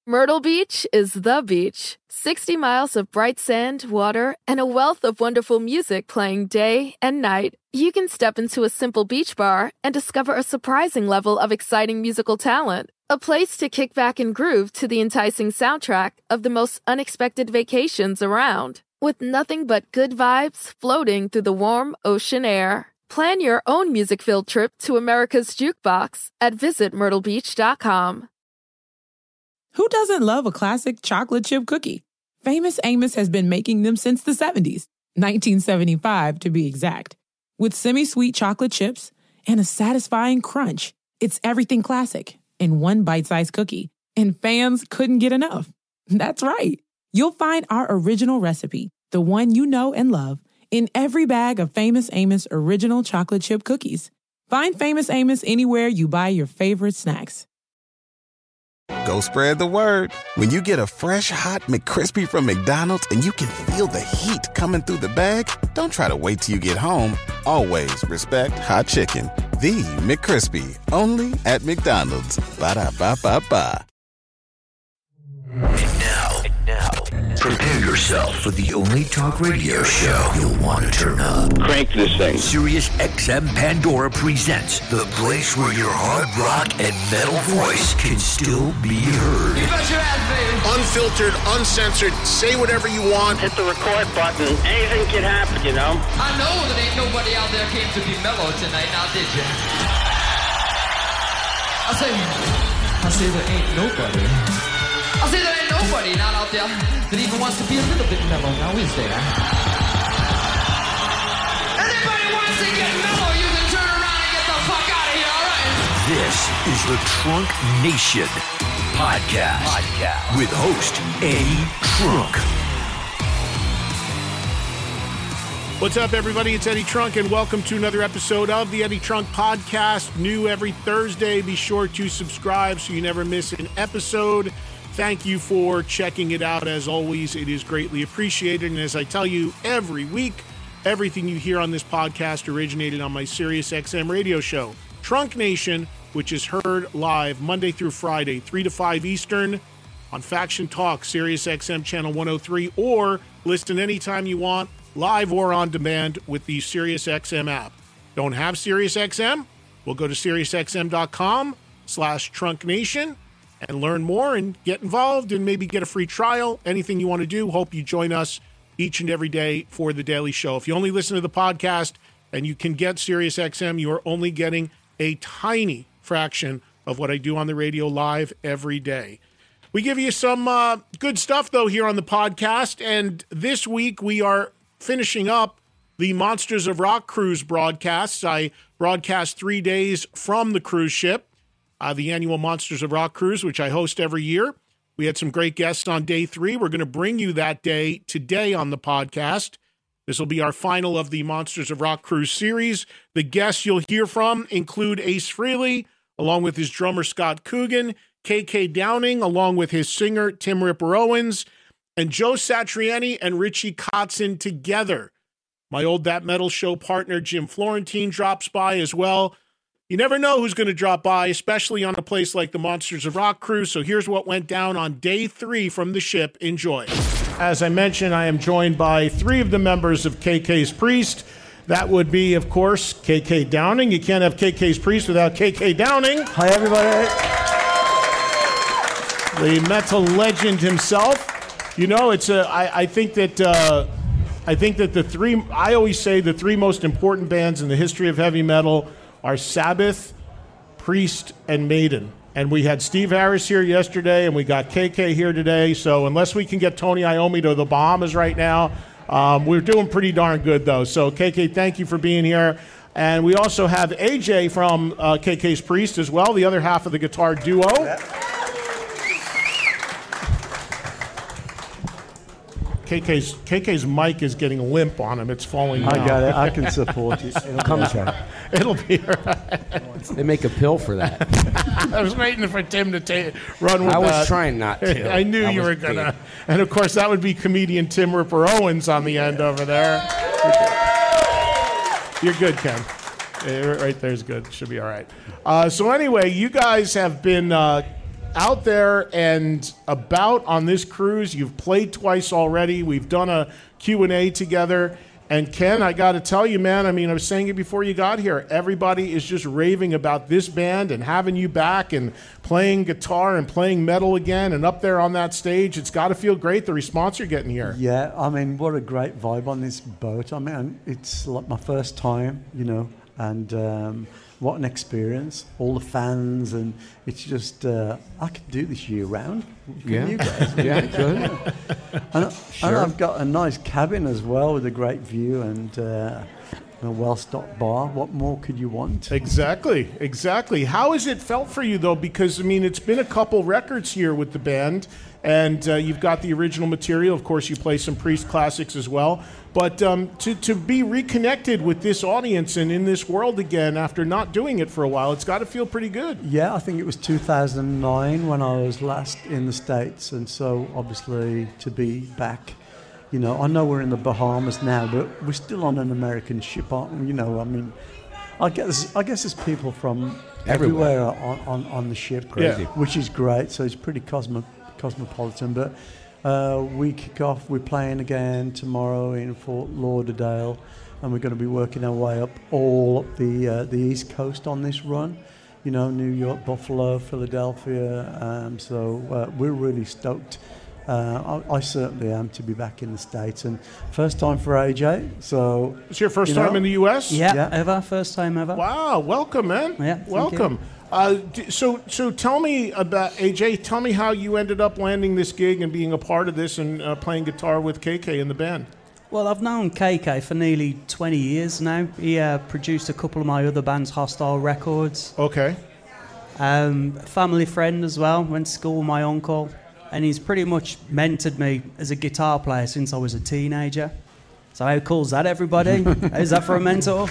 Myrtle Beach is the beach. 60 miles of bright sand, water, and a wealth of wonderful music playing day and night. You can step into a simple beach bar and discover a surprising level of exciting musical talent. A place to kick back and groove to the enticing soundtrack of the most unexpected vacations around. With nothing but good vibes floating through the warm ocean air. Plan your own music-filled trip to America's Jukebox at visitmyrtlebeach.com. Who doesn't love a classic chocolate chip cookie? Famous Amos has been making them since the 70s, 1975 to be exact. With semi-sweet chocolate chips and a satisfying crunch, it's everything classic in one bite-sized cookie, and fans couldn't get enough. That's right. You'll find our original recipe, the one you know and love, in every bag of Famous Amos original chocolate chip cookies. Find Famous Amos anywhere you buy your favorite snacks. Go spread the word. When you get a fresh, hot McCrispy from McDonald's and you can feel the heat coming through the bag, don't try to wait till you get home. Always respect hot chicken. The McCrispy, only at McDonald's. Ba-da-ba-ba-ba. And now, prepare yourself for the only talk radio show you'll want to turn up. Crank this thing. Sirius XM Pandora presents the place where your hard rock and metal voice can still be heard. You bet your ass, baby. Unfiltered, uncensored, say whatever you want. Hit the record button. Anything can happen, you know? I know that ain't nobody out there came to be mellow tonight, now did you? I say there ain't nobody. I say there ain't nobody not out there that even wants to be a little bit mellow, now is there? Anybody wants to get mellow, you can turn around and get the fuck out of here, alright? This is the Trunk Nation podcast with host Eddie Trunk. What's up, everybody? It's Eddie Trunk, and welcome to another episode of the Eddie Trunk Podcast. New every Thursday. Be sure to subscribe so you never miss an episode. Thank you for checking it out. As always, it is greatly appreciated. And as I tell you every week, everything you hear on this podcast originated on my SiriusXM radio show, Trunk Nation, which is heard live Monday through Friday, 3 to 5 Eastern on Faction Talk, SiriusXM Channel 103, or listen anytime you want, live or on demand with the SiriusXM app. Don't have SiriusXM? We'll go to SiriusXM.com/TrunkNation and learn more and get involved and maybe get a free trial. Anything you want to do. Hope you join us each and every day for the daily show. If you only listen to the podcast and you can get SiriusXM, you are only getting a tiny fraction of what I do on the radio live every day. We give you some good stuff, though, here on the podcast. And this week we are finishing up the Monsters of Rock cruise broadcasts. I broadcast 3 days from the cruise ship, the annual Monsters of Rock cruise, which I host every year. We had some great guests on day 3. We're going to bring you that day today on the podcast. This will be our final of the Monsters of Rock cruise series. The guests you'll hear from include Ace Frehley, along with his drummer Scott Coogan, KK Downing, along with his singer Tim Ripper Owens, and Joe Satriani and Richie Kotzen together. My old That Metal Show partner Jim Florentine drops by as well. You never know who's going to drop by, especially on a place like the Monsters of Rock cruise. So here's what went down on day 3 from the ship. Enjoy. As I mentioned, I am joined by 3 of the members of KK's Priest. That would be, of course, KK Downing. You can't have KK's Priest without KK Downing. Hi, everybody. The metal legend himself. You know, I think that I always say the 3 most important bands in the history of heavy metal are Sabbath, Priest, and Maiden. And we had Steve Harris here yesterday, and we got KK here today. So unless we can get Tony Iommi to the Bahamas right now, we're doing pretty darn good, though. So KK, thank you for being here. And we also have AJ from KK's Priest as well, the other half of the guitar duo. KK's mic is getting limp on him. It's falling down. I got it. I can support it. It'll come back. It'll be all right. They make a pill for that. I was waiting for Tim to run with that. I was trying not to. I knew you were going to. And, of course, that would be comedian Tim Ripper Owens on the end over there. You're good, Ken. Right there's good. Should be all right. So anyway, you guys have been out there and about on this cruise. You've played twice already. We've done a Q&A together. And Ken, I got to tell you, man, I mean, I was saying it before you got here. Everybody is just raving about this band and having you back and playing guitar and playing metal again and up there on that stage. It's got to feel great, the response you're getting here. Yeah, I mean, what a great vibe on this boat. I mean, it's like my first time, you know, and what an experience. All the fans, and it's just, I could do this year round. Can you guys? Yeah, good. And I've got a nice cabin as well with a great view and a well-stocked bar. What more could you want? Exactly. How has it felt for you, though? Because, I mean, it's been a couple records here with the band, and you've got the original material. Of course, you play some Priest classics as well. But to be reconnected with this audience and in this world again after not doing it for a while, it's got to feel pretty good. Yeah, I think it was 2009 when I was last in the States, and so obviously to be back, you know, I know we're in the Bahamas now, but we're still on an American ship, aren't we? You know, I mean, I guess there's people from everywhere on the ship, which is great. So it's pretty cosmopolitan, but. We kick off, we're playing again tomorrow in Fort Lauderdale, and we're going to be working our way up all up the East Coast on this run, you know, New York, Buffalo, Philadelphia, so we're really stoked. I certainly am to be back in the States, and first time for AJ, so... It's your first time in the U.S.? Yeah, ever, first time ever. Wow, welcome, man. Yeah, welcome. So tell me about, AJ, tell me how you ended up landing this gig and being a part of this and playing guitar with KK in the band. Well, I've known KK for nearly 20 years now. He produced a couple of my other bands, Hostile Records. Okay. Family friend as well, went to school with my uncle, and he's pretty much mentored me as a guitar player since I was a teenager. So how cool is that, everybody? How's that for a mentor?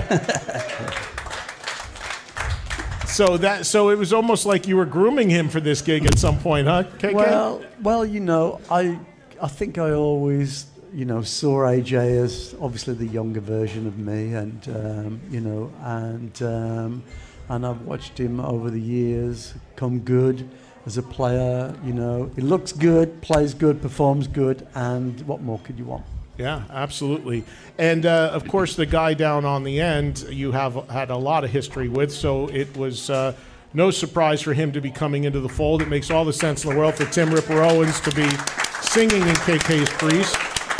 So it was almost like you were grooming him for this gig at some point, huh, KK? Well, you know, I think I always, you know, saw AJ as obviously the younger version of me, and you know, and I've watched him over the years come good as a player. You know, he looks good, plays good, performs good, and what more could you want? Yeah, absolutely. And, of course, the guy down on the end you have had a lot of history with, so it was no surprise for him to be coming into the fold. It makes all the sense in the world for Tim Ripper Owens to be singing in KK's Priest.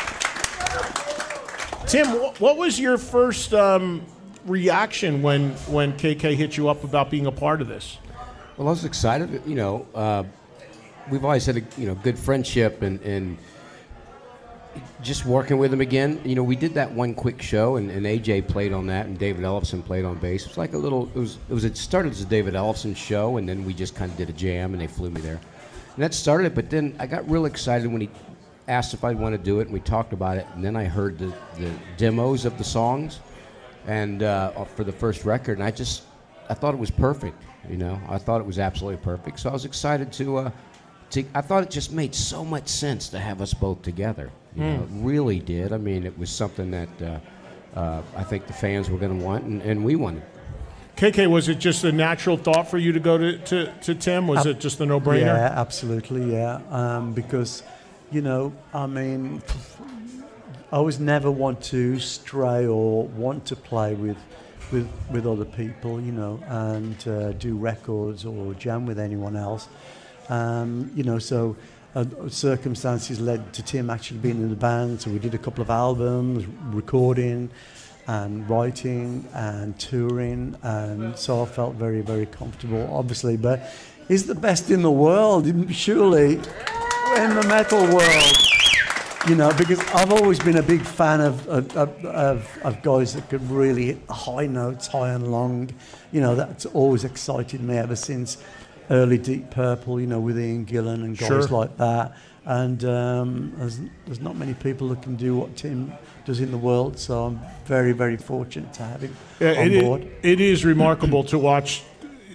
Tim, what was your first reaction when KK hit you up about being a part of this? Well, I was excited. You know, we've always had a good friendship and just working with him again. You know, we did that one quick show, and AJ played on that, and David Ellefson played on bass. It was like a little. It started as a David Ellefson show, and then we just kind of did a jam, and they flew me there, and that started it. But then I got real excited when he asked if I'd want to do it, and we talked about it, and then I heard the demos of the songs, and for the first record, and I thought it was perfect. You know, I thought it was absolutely perfect. So I was excited to I thought it just made so much sense to have us both together. You know, it really did. I mean, it was something that I think the fans were going to want, and we wanted. KK, was it just a natural thought for you to go to Tim? Was it just a no-brainer? Yeah, absolutely, yeah. Because, you know, I mean, I always never want to stray or want to play with other people, you know, and do records or jam with anyone else. You know, so circumstances led to Tim actually being in the band, so we did a couple of albums, recording and writing and touring, and so I felt very, very comfortable, obviously, but he's the best in the world, surely, in the metal world, you know, because I've always been a big fan of guys that could really hit high notes, high and long, you know, that's always excited me ever since early Deep Purple, you know, with Ian Gillan and guys like that. And there's not many people that can do what Tim does in the world, so I'm very, very fortunate to have him on board. It is remarkable to watch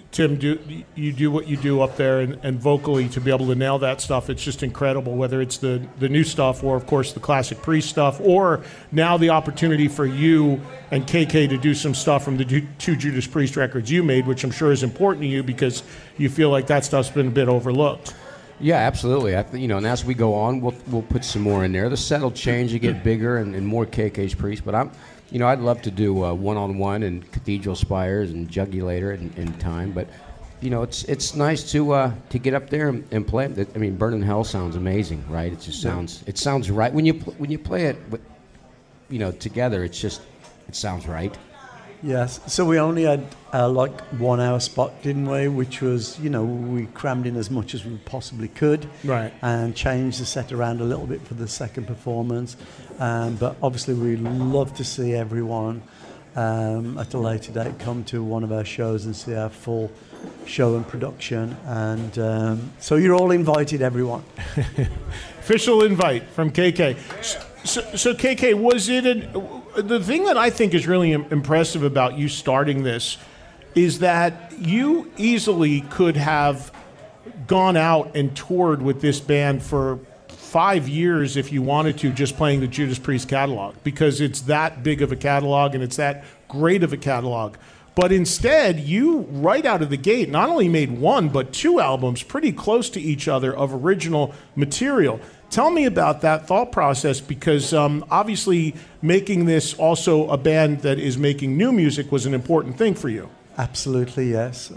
Tim, you do what you do up there, and vocally to be able to nail that stuff, it's just incredible, whether it's the new stuff or, of course, the classic Priest stuff, or now the opportunity for you and KK to do some stuff from the two Judas Priest records you made, which I'm sure is important to you because you feel like that stuff's been a bit overlooked. Yeah, absolutely. And as we go on, we'll put some more in there. The set will change, you get bigger and more KK's Priest, but I'd love to do one-on-one and Cathedral Spires and Jugulator in time, but it's nice to get up there and play it. I mean, Burning Hell sounds amazing, right? It just sounds right when you play it, together. It sounds right. Yes. So we only had 1 hour spot, didn't we? Which was, we crammed in as much as we possibly could. Right. And changed the set around a little bit for the second performance. But obviously we love to see everyone at a later date come to one of our shows and see our full show and production. And so you're all invited, everyone. Official invite from KK. So KK, was it the thing that I think is really impressive about you starting this is that you easily could have gone out and toured with this band for 5 years if you wanted to, just playing the Judas Priest catalog, because it's that big of a catalog and it's that great of a catalog. But instead, you, right out of the gate, not only made 1, but 2 albums pretty close to each other of original material. Tell me about that thought process, because obviously making this also a band that is making new music was an important thing for you. Absolutely, yes.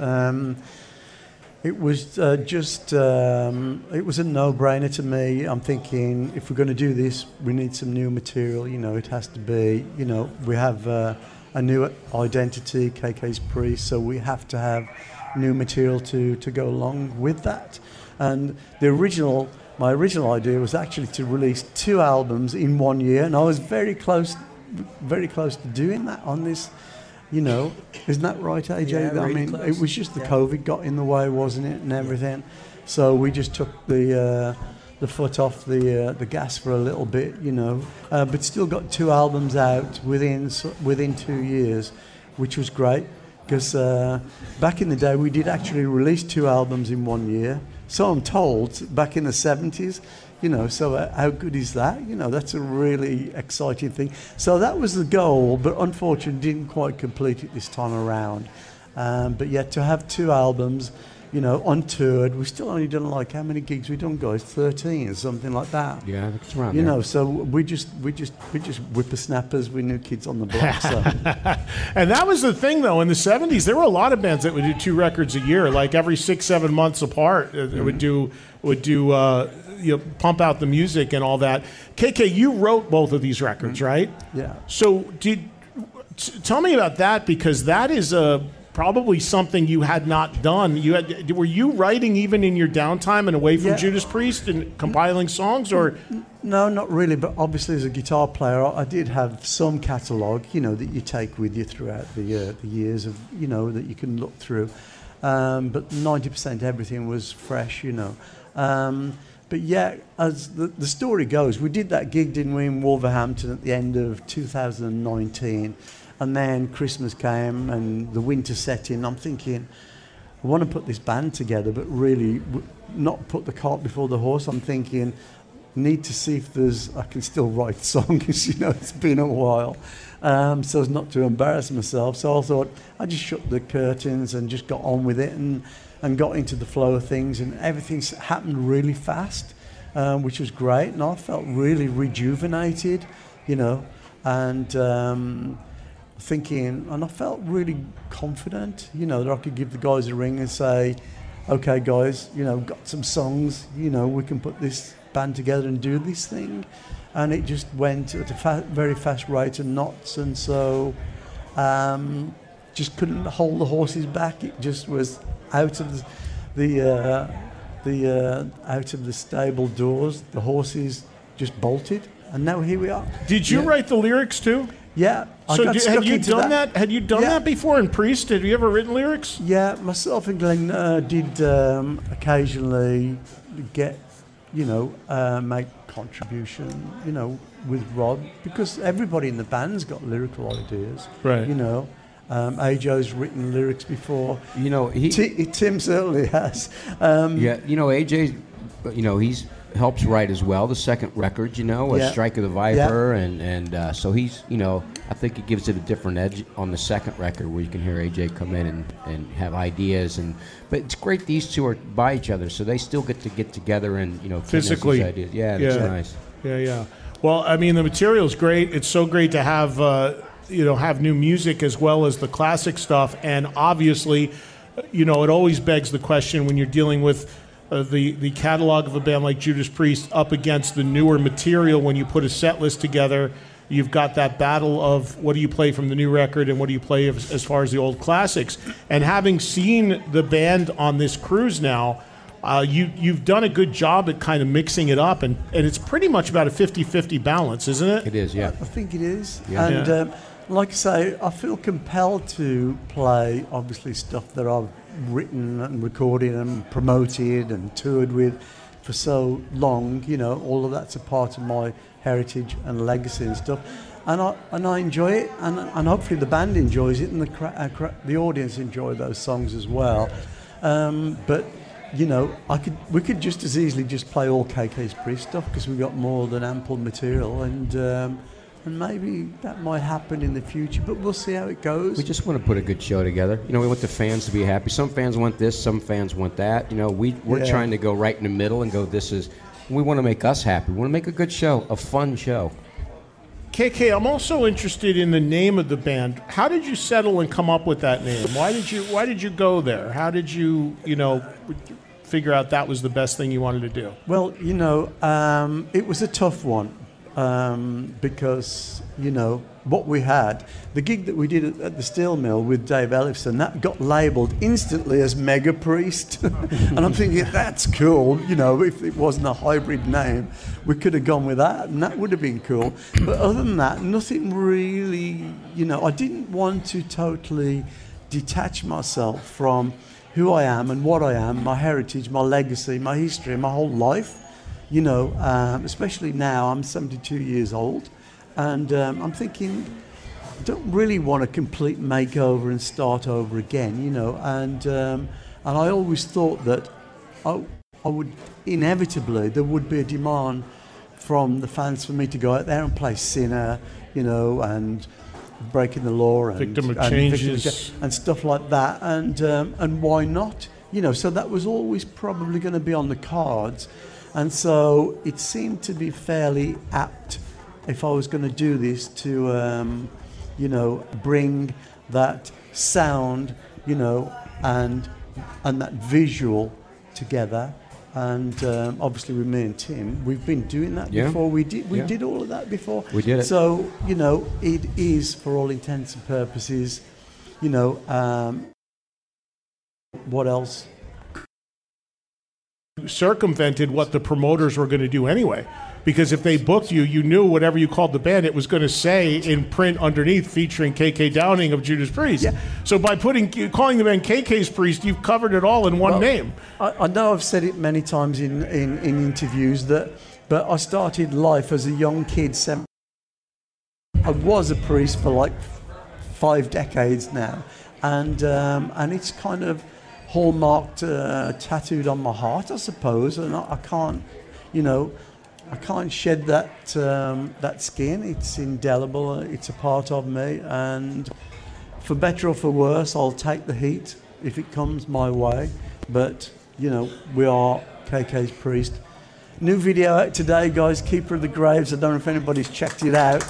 It was it was a no-brainer to me. I'm thinking, if we're going to do this, we need some new material. It has to be, we have a new identity, KK's Priest, so we have to have new material to go along with that. And my original idea was actually to release 2 albums in 1 year, and I was very close to doing that on this. Isn't that right, AJ? Yeah, really close. It was just the COVID got in the way, wasn't it, and everything. So we just took the foot off the gas for a little bit, but still got 2 albums out within 2 years, which was great, because back in the day we did actually release 2 albums in 1 year. So I'm told, back in the 70s, so how good is that? That's a really exciting thing. So that was the goal, but unfortunately didn't quite complete it this time around. But yeah, to have 2 albums, untoured, we've still only done how many gigs we've done, guys? 13 or something like that. Yeah, it's around there. So we just whippersnappers, we new kids on the block. So. And that was the thing, though. In the 70s, there were a lot of bands that would do 2 records a year, like every 6-7 months apart. It would do pump out the music and all that. KK, you wrote both of these records, right? Yeah. So tell me about that, because that is probably something you had not done. Were you writing even in your downtime and away from Judas Priest and compiling songs, or? No, not really. But obviously, as a guitar player, I did have some catalogue, that you take with you throughout the years of, that you can look through. But 90% everything was fresh, But yeah, as the story goes, we did that gig, didn't we, in Wolverhampton at the end of 2019. And then Christmas came and the winter set in. I'm thinking, I want to put this band together, but really not put the cart before the horse. I'm thinking, need to see if I can still write songs, it's been a while. So as not to embarrass myself. So I thought I just shut the curtains and just got on with it and got into the flow of things, and everything happened really fast, which was great. And I felt really rejuvenated, and thinking, and I felt really confident, that I could give the guys a ring and say, okay, guys, got some songs, we can put this band together and do this thing. And it just went at a very fast rate and knots, and so just couldn't hold the horses back. It just was out of the stable doors. The horses just bolted, and now here we are. Did you write the lyrics too? Yeah. So had you done that? Had you done that before in Priest? Have you ever written lyrics? Yeah, myself and Glenn did occasionally get, make contribution, with Rod, because everybody in the band's got lyrical ideas, right? AJ's written lyrics before. You know, Tim certainly has. Yeah, you know, AJ, you know, he's helps write as well. The second record, you know, Strike of the Viper, and so he's, you know, I think it gives it a different edge on the second record where you can hear AJ come in and have ideas, but it's great these two are by each other, so they still get together and, you know, physically ideas. Yeah, it's nice. Yeah. Well, I mean, the material's great. It's so great to have have new music as well as the classic stuff, and obviously, you know, it always begs the question when you're dealing with the catalog of a band like Judas Priest up against the newer material. When you put a set list together, you've got that battle of what do you play from the new record and what do you play as far as the old classics. And having seen the band on this cruise now, you've done a good job at kind of mixing it up, and it's pretty much about a 50-50 balance, isn't it? It is, yeah. I think it is. Yeah. And like I say, I feel compelled to play, obviously, stuff that I've written and recorded and promoted and toured with for so long. You know, all of that's a part of my heritage and legacy and stuff. And I enjoy it, and hopefully the band enjoys it, and the audience enjoy those songs as well. But you know, we could just as easily just play all KK's Priest stuff because we've got more than ample material, and maybe that might happen in the future, but we'll see how it goes. We just want to put a good show together. You know, we want the fans to be happy. Some fans want this, some fans want that. You know, we're trying to go right in the middle and go, we want to make us happy. We want to make a good show, a fun show. KK, I'm also interested in the name of the band. How did you settle and come up with that name? Why did you go there? How did you figure out that was the best thing you wanted to do? Well, you know, it was a tough one. Because, you know, what we had, the gig that we did at the Steel Mill with Dave Ellefson, that got labelled instantly as Mega Priest. And I'm thinking, that's cool. You know, if it wasn't a hybrid name, we could have gone with that, and that would have been cool. But other than that, nothing really, you know, I didn't want to totally detach myself from who I am and what I am, my heritage, my legacy, my history, my whole life. You know, especially now, I'm 72 years old, and I'm thinking, I don't really want a complete makeover and start over again, you know, and I always thought that I would inevitably, there would be a demand from the fans for me to go out there and play Sinner, you know, and Breaking the Law and Victim of Changes and stuff like that, and why not, you know, so that was always probably going to be on the cards. And so it seemed to be fairly apt, if I was going to do this, to, you know, bring that sound, you know, and that visual together. And obviously with me and Tim, we've been doing that before. We did all of that before. We did it. So, you know, it is, for all intents and purposes, you know, what else? Circumvented what the promoters were going to do anyway, because if they booked you, you knew whatever you called the band, it was going to say in print underneath featuring KK Downing of Judas Priest. Yeah. So by calling the band KK's Priest, you've covered it all in one name. I know I've said it many times in interviews but I started life as a young kid. I was a priest for like 5 decades now, and it's kind of hallmarked, tattooed on my heart, I suppose, and I can't, you know, I can't shed that skin. It's indelible. It's a part of me, and for better or for worse, I'll take the heat if it comes my way. But you know, we are KK's Priest. New video out today, guys. Keeper of the Graves. I don't know if anybody's checked it out,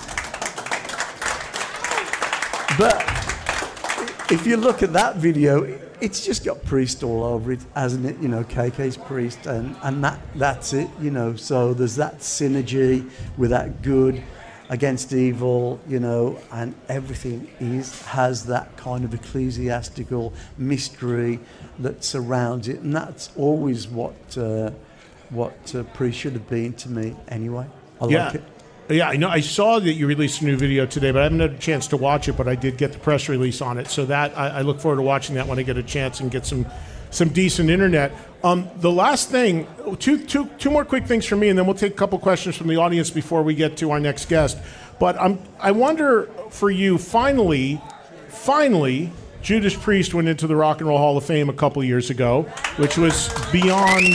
but if you look at that video, it's just got Priest all over it, hasn't it? You know, KK's Priest, and that's it, you know. So there's that synergy with that good against evil, you know, and everything has that kind of ecclesiastical mystery that surrounds it, and that's always what Priest should have been to me anyway. I like it. Yeah, I know. I saw that you released a new video today, but I haven't had a chance to watch it. But I did get the press release on it, so that I look forward to watching that when I get a chance and get some decent internet. The last thing, two more quick things from me, and then we'll take a couple questions from the audience before we get to our next guest. But I wonder for you, finally, finally, Judas Priest went into the Rock and Roll Hall of Fame a couple years ago, which was beyond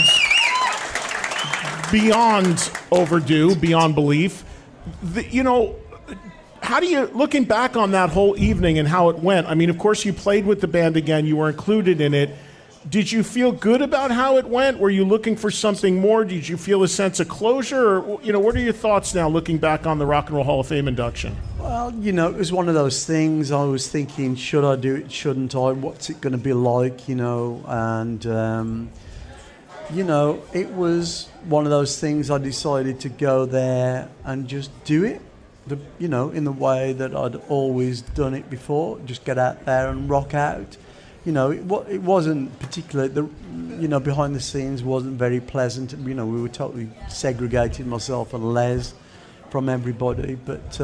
overdue, beyond belief. How do you, looking back on that whole evening and how it went, I mean, of course, you played with the band again, you were included in it. Did you feel good about how it went? Were you looking for something more? Did you feel a sense of closure? Or, what are your thoughts now looking back on the Rock and Roll Hall of Fame induction? Well, it was one of those things. I was thinking, should I do it, shouldn't I? What's it going to be like, And, it was one of those things. I decided to go there and just do it, in the way that I'd always done it before. Just get out there and rock out. It wasn't particularly, behind the scenes wasn't very pleasant. We were totally segregated, myself and Les, from everybody. But,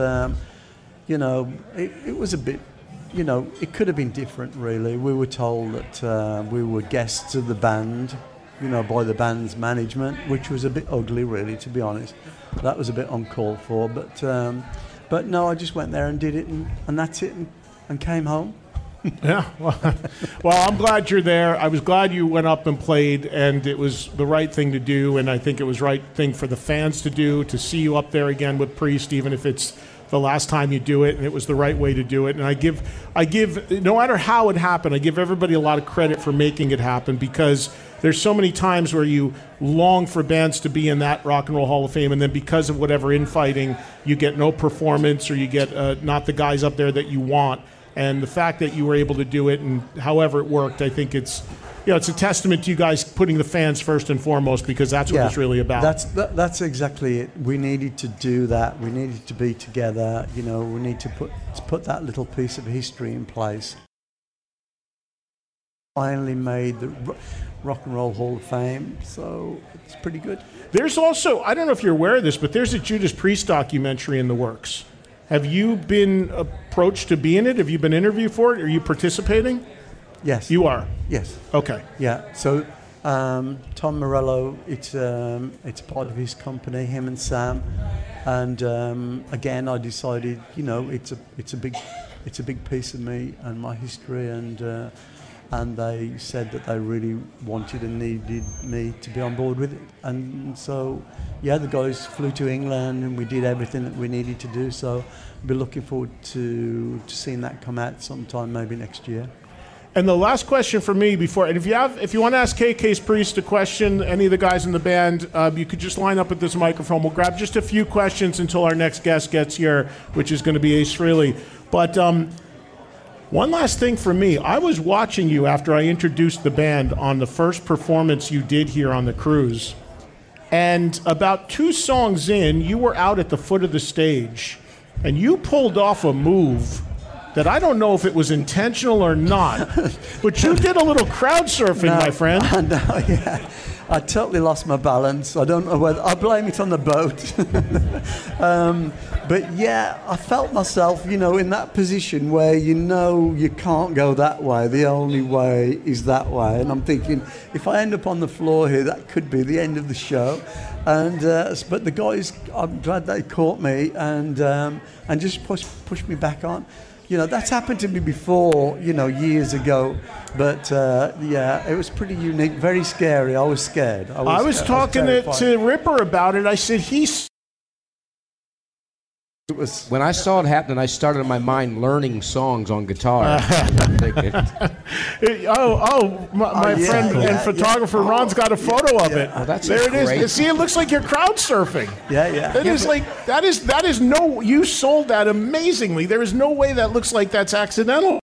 it was a bit, it could have been different, really. We were told that we were guests of the band, by the band's management, which was a bit ugly, really, to be honest. That was a bit uncalled for. But no, I just went there and did it, and that's it, and came home. Yeah, well, I'm glad you're there. I was glad you went up and played, and it was the right thing to do, and I think it was the right thing for the fans to do, to see you up there again with Priest, even if it's the last time you do it, and it was the right way to do it. And I give, no matter how it happened, I give everybody a lot of credit for making it happen, because there's so many times where you long for bands to be in that Rock and Roll Hall of Fame, and then because of whatever infighting, you get no performance, or you get not the guys up there that you want. And the fact that you were able to do it, and however it worked, I think it's a testament to you guys putting the fans first and foremost, because that's what it's really about. That's exactly it. We needed to do that. We needed to be together. We need to put that little piece of history in place. Finally made the Rock and Roll Hall of Fame, so it's pretty good. There's also, I don't know if you're aware of this, but there's a Judas Priest documentary in the works. Have you been approached to be in it? Have you been interviewed for it? Are you participating? Yes. You are? Yes. Okay. Yeah. So Tom Morello, it's part of his company, him and Sam. And again, I decided, it's a big piece of me and my history, and they said that they really wanted and needed me to be on board with it. And so, the guys flew to England and we did everything that we needed to do. So I'll be looking forward to seeing that come out sometime maybe next year. And the last question for me before, and if you want to ask KK's Priest a question, any of the guys in the band, you could just line up at this microphone. We'll grab just a few questions until our next guest gets here, which is going to be Ace Frehley. But one last thing for me. I was watching you after I introduced the band on the first performance you did here on the cruise. And about 2 songs in, you were out at the foot of the stage, and you pulled off a move that I don't know if it was intentional or not, but you did a little crowd surfing, my friend. I totally lost my balance. I don't know whether I blame it on the boat. But I felt myself, in that position where you can't go that way. The only way is that way. And I'm thinking, if I end up on the floor here, that could be the end of the show. And but the guys, I'm glad they caught me and just pushed me back on. That's happened to me before, years ago. But, it was pretty unique, very scary. I was scared. I was talking to Ripper about it. I said, When I saw it happen, I started in my mind learning songs on guitar. My friend and photographer Ron's got a photo of it. Oh, that's there great. it is. See, it looks like you're crowd surfing. Yeah. That is no. You sold that amazingly. There is no way that looks like that's accidental.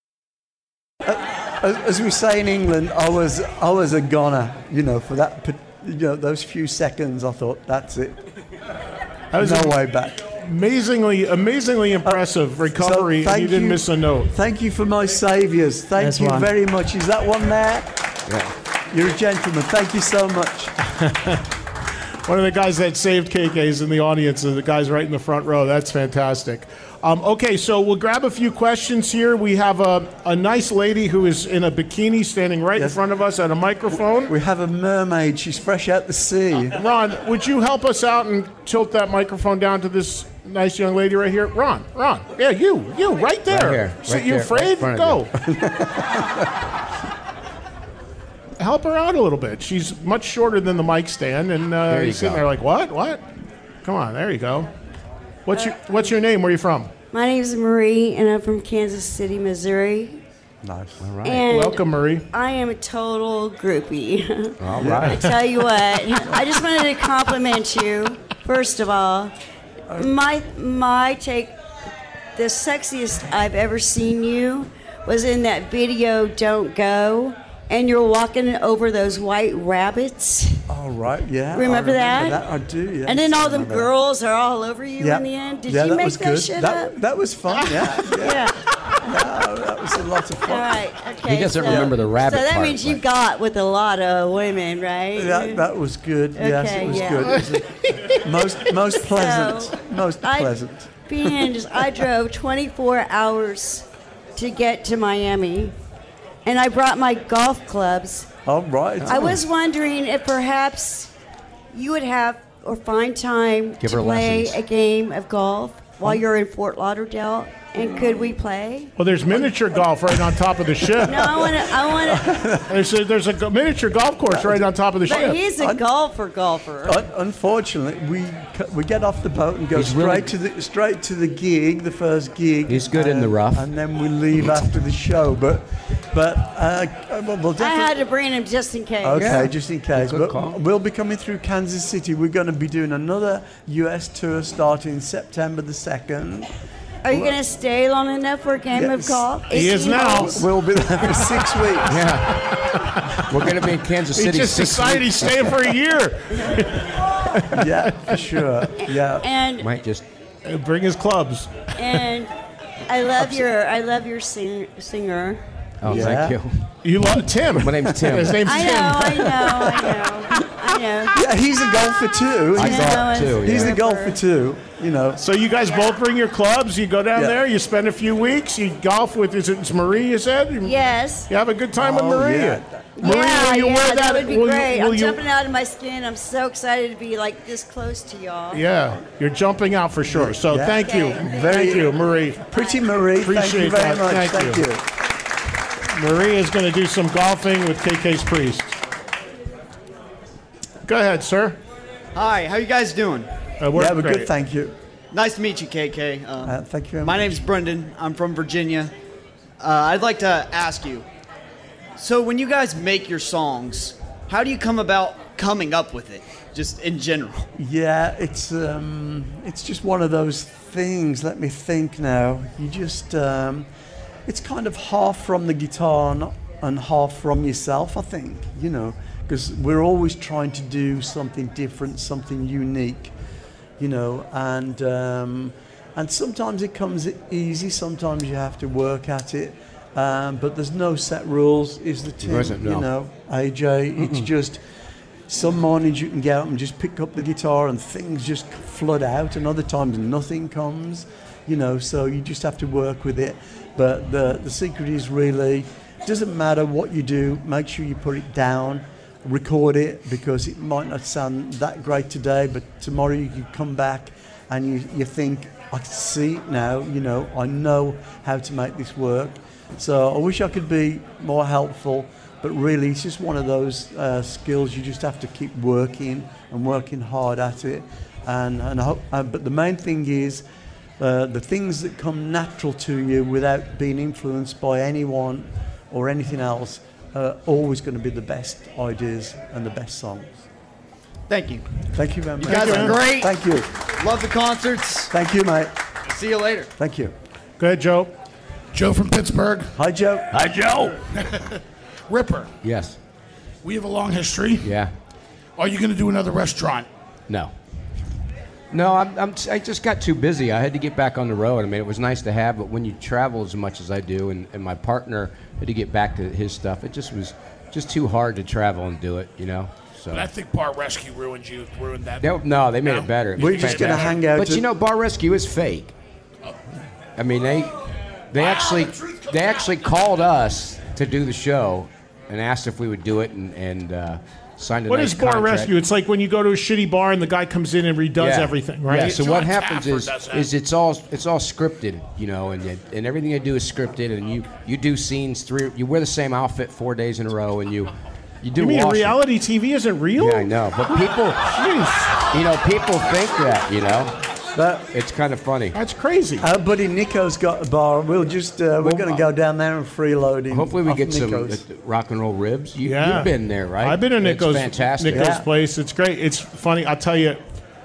As we say in England, I was a goner. For that. Those few seconds, I thought that's it. No way back. Amazingly impressive recovery. You didn't miss a note. Thank you for my saviours. Thank you very much. Is that one there? Yeah. You're a gentleman. Thank you so much. One of the guys that saved KK is in the audience, and the guy's right in the front row. That's fantastic. Okay, so we'll grab a few questions here. We have a nice lady who is in a bikini standing right in front of us at a microphone. We have a mermaid. She's fresh out the sea. Ron, would you help us out and tilt that microphone down to this nice young lady right here. Ron. Yeah, you, right there. Right here. So Right you there, afraid? right in Go. front Help her out a little bit. She's much shorter than the mic stand, and There you he's sitting go. there like, what? Come on, there you go. What's your name? Where are you from? My name is Marie, and I'm from Kansas City, Missouri. Nice. All right. And Welcome, Marie. I am a total groupie. All I right. tell you what, I just wanted to compliment you, first of all. My take, the sexiest I've ever seen you was in that video, Don't Go, and you're walking over those white rabbits. All right, yeah. Remember I that? I do, yeah. And then all them Remember that. girls are all over you in the end. Did you that make was that good. shit that, up? That was fun, yeah. Yeah. No, that was a lot of fun. All right. Okay. He doesn't remember the rabbit So that part, means you but- got with a lot of women, right? That was good. Yes, Okay, it was yeah. good. It was most pleasant. Most pleasant. I drove 24 hours to get to Miami, and I brought my golf clubs. All right. I was wondering if perhaps you would have or find time Give to her play lessons. a game of golf while you're in Fort Lauderdale, and could we play? Well, there's miniature golf right on top of the ship. No, I want to. There's a miniature golf course right on top of the But ship. he's a golfer. Unfortunately, we get off the boat and go He's straight really- to the gig, the first gig. He's good in the rough. and then we leave after the show. But we'll I definitely. had to bring him just in case. Okay, Yeah. just in case. Good But call. we'll be coming through Kansas City. We're going to be doing another U.S. tour starting September the 2nd. Are you going to stay long enough for a game of Yes. golf? He is 18 now. holes? We'll be there for 6 weeks. Yeah. We're going to be in Kansas He City. just 6 decided he's weeks. staying for a year. Yeah, for sure. Yeah. And Might just. Bring his clubs. and I love your singer. Oh, Yeah. thank you. You love Tim. My name's Tim. His name's I Tim. know. Yeah, he's a golfer too. I He's, golf too. he's Yeah. a golfer too. You know. So you guys both bring your clubs. You go down Yeah. there. You spend a few weeks. You golf with. It's Marie? You said. Yes. You have a good time with Oh, Marie. yeah. Marie, will you wear that would be will you- great. will I'm you- jumping out of my skin. I'm so excited to be like this close to y'all. Yeah, you're jumping out for sure. So Yeah. thank you, Okay. thank you, Marie. Pretty Marie. Thank you Appreciate very that. much. Thank Thank you. you. Marie is going to do some golfing with KK's Priest. Go ahead, sir. Hi, how you guys doing? We're Yeah, we're great. good. Thank you. Nice to meet you, KK. Thank you very My much. name's Brendan. I'm from Virginia. I'd like to ask you, so when you guys make your songs, how do you come about coming up with it, just in general? Yeah, it's just one of those things. Let me think now. You just it's kind of half from the guitar and half from yourself, I think. You know, because we're always trying to do something different, something unique. You know, and sometimes it comes easy. Sometimes you have to work at it. But there's no set rules. Is the team? There isn't, no. You know, AJ. It's just. Some mornings you can get out and just pick up the guitar and things just flood out, and other times nothing comes, you know, so you just have to work with it. But the secret is really, it doesn't matter what you do, make sure you put it down, record it, because it might not sound that great today, but tomorrow you can come back and you think, I can see it now, you know, I know how to make this work. So I wish I could be more helpful. But really, it's just one of those skills you just have to keep working and working hard at it. But the main thing is the things that come natural to you without being influenced by anyone or anything else are always going to be the best ideas and the best songs. Thank you. Thank you very much. You guys are great. Thank you. Love the concerts. Thank you, mate. See you later. Thank you. Go ahead, Joe. Joe from Pittsburgh. Hi, Joe. Hi, Joe. Ripper, Yes. we have a long history. Yeah. Are you going to do another restaurant? No. No, I just got too busy. I had to get back on the road. I mean, it was nice to have, but when you travel as much as I do, and my partner had to get back to his stuff, it just was just too hard to travel and do it, you know? So. But I think Bar Rescue ruined that. No, they made it better. It We're was just going to fantastic. hang out. But you know, Bar Rescue is fake. I mean, they actually called us to do the show and asked if we would do it, and signed a What nice is bar contract. rescue? It's like when you go to a shitty bar and the guy comes in and redoes everything, right? Yeah. So what John happens Taffer is does that. is it's all scripted, you know, and everything you do is scripted, and you do scenes you wear the same outfit 4 days in a row, and you do. You mean washing. reality TV isn't real? Yeah, I know, but people, you know, people think that, you know. But it's kind of funny. That's crazy. Our buddy Nico's got a bar. We'll just we're going to go down there and freeload him. Hopefully we off get Nico's. some rock and roll ribs. You've been there, right? I've been in Nico's. It's fantastic. Nico's place. It's great. It's funny. I'll tell you.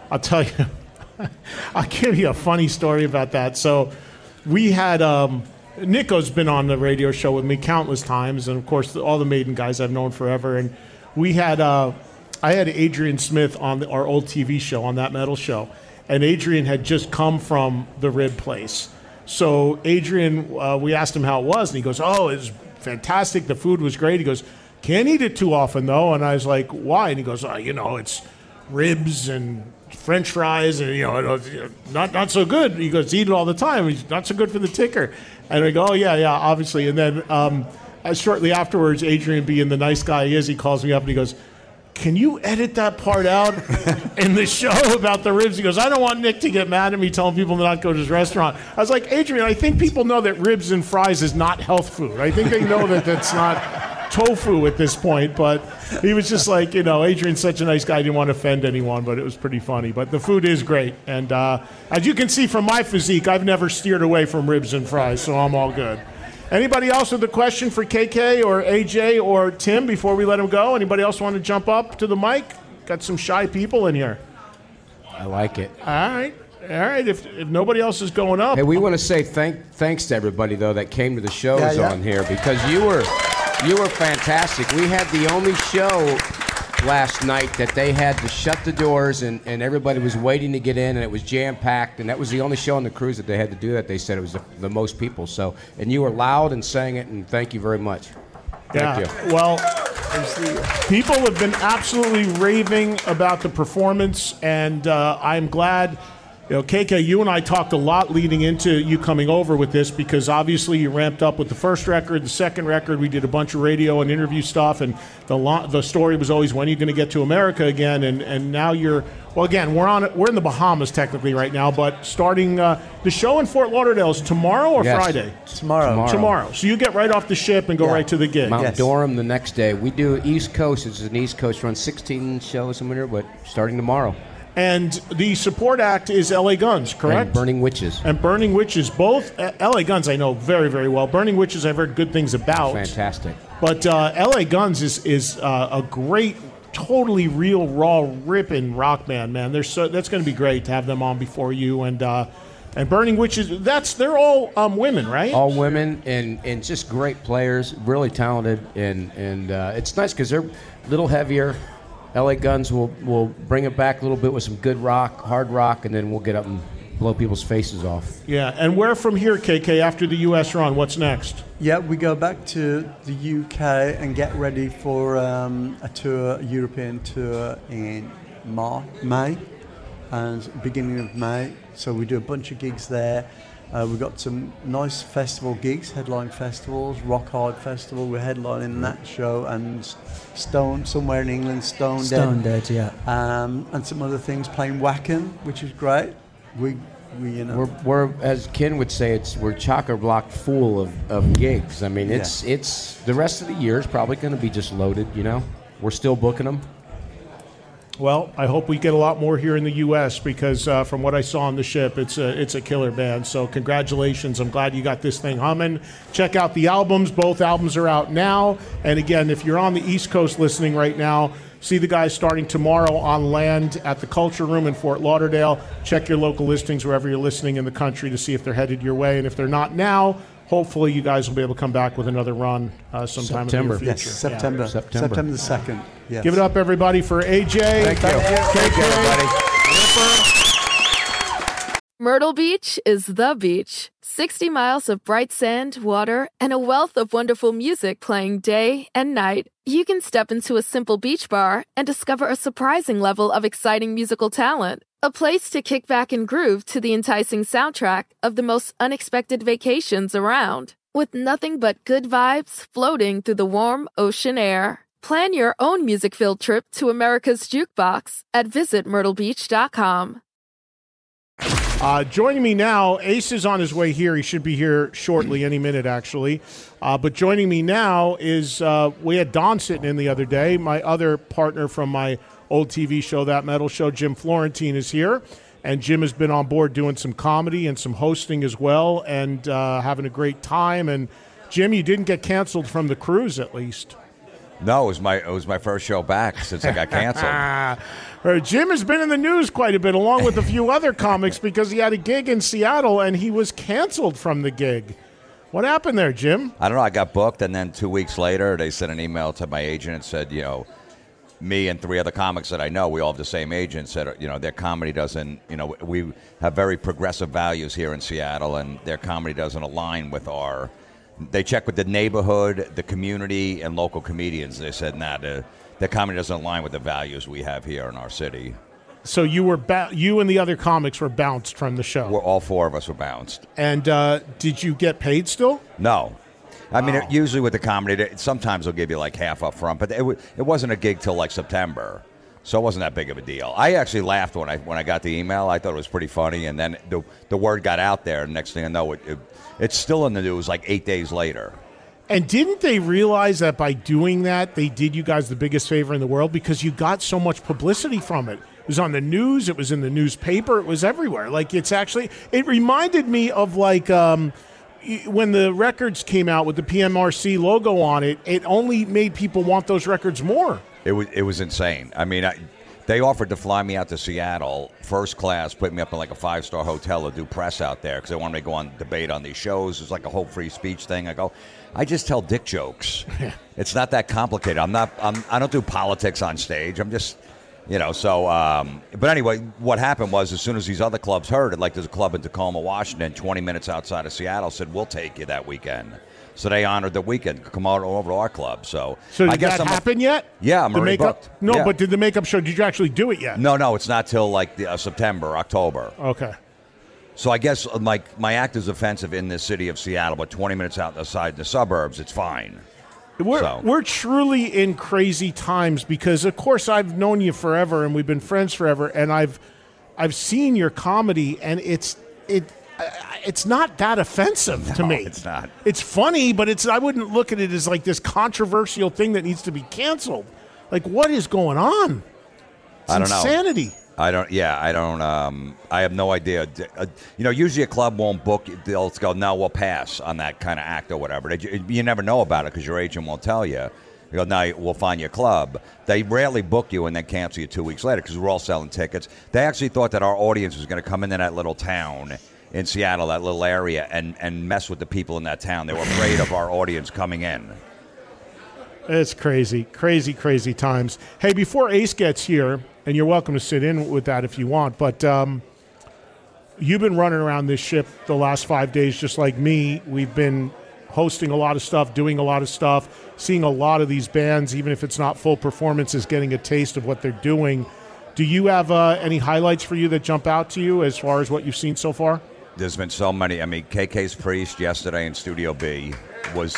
I'll give you a funny story about that. So we had Nico's been on the radio show with me countless times, and of course all the Maiden guys I've known forever. And we had I had Adrian Smith on our old TV show, on That Metal Show, and Adrian had just come from the rib place. So Adrian, we asked him how it was, and he goes, "Oh, it was fantastic. The food was great." He goes, "Can't eat it too often though." And I was like, "Why?" And he goes, "Oh, you know, it's ribs and French fries, and you know, not so good." He goes, "Eat it all the time. It's not so good for the ticker." And I go, "Oh yeah, obviously." And then shortly afterwards, Adrian, being the nice guy he is, he calls me up and he goes, "Can you edit that part out in the show about the ribs?" He goes, "I don't want Nick to get mad at me telling people to not go to his restaurant." I was like, "Adrian, I think people know that ribs and fries is not health food. I think they know that that's not tofu at this point." But he was just like, you know, Adrian's such a nice guy. He didn't want to offend anyone, but it was pretty funny. But the food is great. And as you can see from my physique, I've never steered away from ribs and fries, so I'm all good. Anybody else with a question for KK or AJ or Tim before we let him go? Anybody else want to jump up to the mic? Got some shy people in here. I like it. All right. If nobody else is going up. Hey, we want to say thanks to everybody though that came to the shows on here, because you were fantastic. We had the only show last night that they had to shut the doors and everybody was waiting to get in, and it was jam-packed, and that was the only show on the cruise that they had to do that. They said it was the most people. So, and you were loud and sang it, and thank you very much. Thank you. Well, people have been absolutely raving about the performance, and I'm glad. You know, KK, you and I talked a lot leading into you coming over with this, because obviously you ramped up with the first record, the second record. We did a bunch of radio and interview stuff, and the story was always, when are you going to get to America again? And now you're, well, again, we're in the Bahamas technically right now, but starting the show in Fort Lauderdale is tomorrow or Friday? Tomorrow. So you get right off the ship and go right to the gig. Mount Durham the next day. We do East Coast. It's an East Coast run, 16 shows in winter, but starting tomorrow. And the support act is LA Guns, correct? And Burning Witches. And Burning Witches, both. LA Guns I know very, very well. Burning Witches I've heard good things about. Fantastic. But LA Guns is a great, totally real, raw, ripping rock band, man. That's going to be great to have them on before you. And Burning Witches, they're all women, right? All women and just great players, really talented. And it's nice because they're a little heavier. LA Guns will bring it back a little bit with some good rock, hard rock, and then we'll get up and blow people's faces off. Yeah, and where from here, KK, after the U.S. run? What's next? Yeah, we go back to the UK and get ready for a European tour in May, and beginning of May. So we do a bunch of gigs there. We've got some nice festival gigs, headline festivals, Rock Hard Festival. We're headlining that show, and Stone, somewhere in England, Stone Dead, yeah. And some other things, playing Wacken, which is great. We you know, we're as Ken would say, we're chock-a-block full of gigs. I mean, it's the rest of the year is probably going to be just loaded. You know, we're still booking them. Well, I hope we get a lot more here in the U.S. because from what I saw on the ship, it's a killer band. So congratulations. I'm glad you got this thing humming. Check out the albums. Both albums are out now. And again, if you're on the East Coast listening right now, see the guys starting tomorrow on Land at the Culture Room in Fort Lauderdale. Check your local listings wherever you're listening in the country to see if they're headed your way. And if they're not now, hopefully you guys will be able to come back with another run sometime in the near future. Yes, September the 2nd. Yes. Give it up, everybody, for AJ. Thank you. Thank you, everybody. Myrtle Beach is the beach. 60 miles of bright sand, water, and a wealth of wonderful music playing day and night. You can step into a simple beach bar and discover a surprising level of exciting musical talent. A place to kick back and groove to the enticing soundtrack of the most unexpected vacations around. With nothing but good vibes floating through the warm ocean air. Plan your own music-filled trip to America's Jukebox at visitmyrtlebeach.com. Joining me now, Ace is on his way here. He should be here shortly, any minute, actually. But joining me now is, we had Don sitting in the other day. My other partner from my old TV show, That Metal Show, Jim Florentine, is here. And Jim has been on board doing some comedy and some hosting as well, and having a great time. And Jim, you didn't get canceled from the cruise, at least. No, it was my first show back since I got canceled. Jim has been in the news quite a bit, along with a few other comics, because he had a gig in Seattle and he was canceled from the gig. What happened there, Jim? I don't know. I got booked, and then 2 weeks later, they sent an email to my agent and said, me and 3 other comics that I know, we all have the same agent, said, their comedy doesn't, we have very progressive values here in Seattle, and their comedy doesn't align with our. They checked with the neighborhood, the community, and local comedians. They said, their comedy doesn't align with the values we have here in our city. So you and the other comics were bounced from the show? All 4 of us were bounced. And did you get paid still? No. I mean, usually with the comedy, sometimes they'll give you like half up front, but it wasn't a gig till like September, so it wasn't that big of a deal. I actually laughed when I got the email. I thought it was pretty funny, and then the word got out there, and next thing I know, it's still in the news like 8 days later. And didn't they realize that by doing that, they did you guys the biggest favor in the world, because you got so much publicity from it? It was on the news, it was in the newspaper, it was everywhere. Like, it reminded me of like when the records came out with the PMRC logo on it, it only made people want those records more. It was insane. I mean, they offered to fly me out to Seattle, first class, put me up in like a 5-star hotel to do press out there because they wanted me to go on debate on these shows. It's like a whole free speech thing. I go, I just tell dick jokes. It's not that complicated. I don't do politics on stage. I'm just, but anyway, what happened was as soon as these other clubs heard it, like there's a club in Tacoma, Washington, 20 minutes outside of Seattle, said, we'll take you that weekend. So they honored the weekend, come out over to our club. So did that happen yet? Yeah, I'm already booked. No, yeah. But did the makeup show, did you actually do it yet? No, it's not till like September, October. Okay. So I guess my act is offensive in the city of Seattle, but 20 minutes outside the suburbs, it's fine. We're truly in crazy times because, of course, I've known you forever and we've been friends forever, and I've seen your comedy, and it's not that offensive to me. It's not. It's funny, but I wouldn't look at it as like this controversial thing that needs to be canceled. Like, what is going on? I don't know. Insanity. I have no idea. Usually a club won't book. They'll go, no, we'll pass on that kind of act or whatever. You never know about it because your agent won't tell you. You go, no, we'll find you a club. They rarely book you and then cancel you 2 weeks later because we're all selling tickets. They actually thought that our audience was going to come into that little town in Seattle, that little area, and mess with the people in that town. They were afraid of our audience coming in. It's crazy, crazy, crazy times. Hey, before Ace gets here, and you're welcome to sit in with that if you want, but you've been running around this ship the last 5 days just like me. We've been hosting a lot of stuff, doing a lot of stuff, seeing a lot of these bands, even if it's not full performances, getting a taste of what they're doing. Do you have any highlights for you that jump out to you as far as what you've seen so far? There's been so many. I mean, KK's Priest yesterday in Studio B was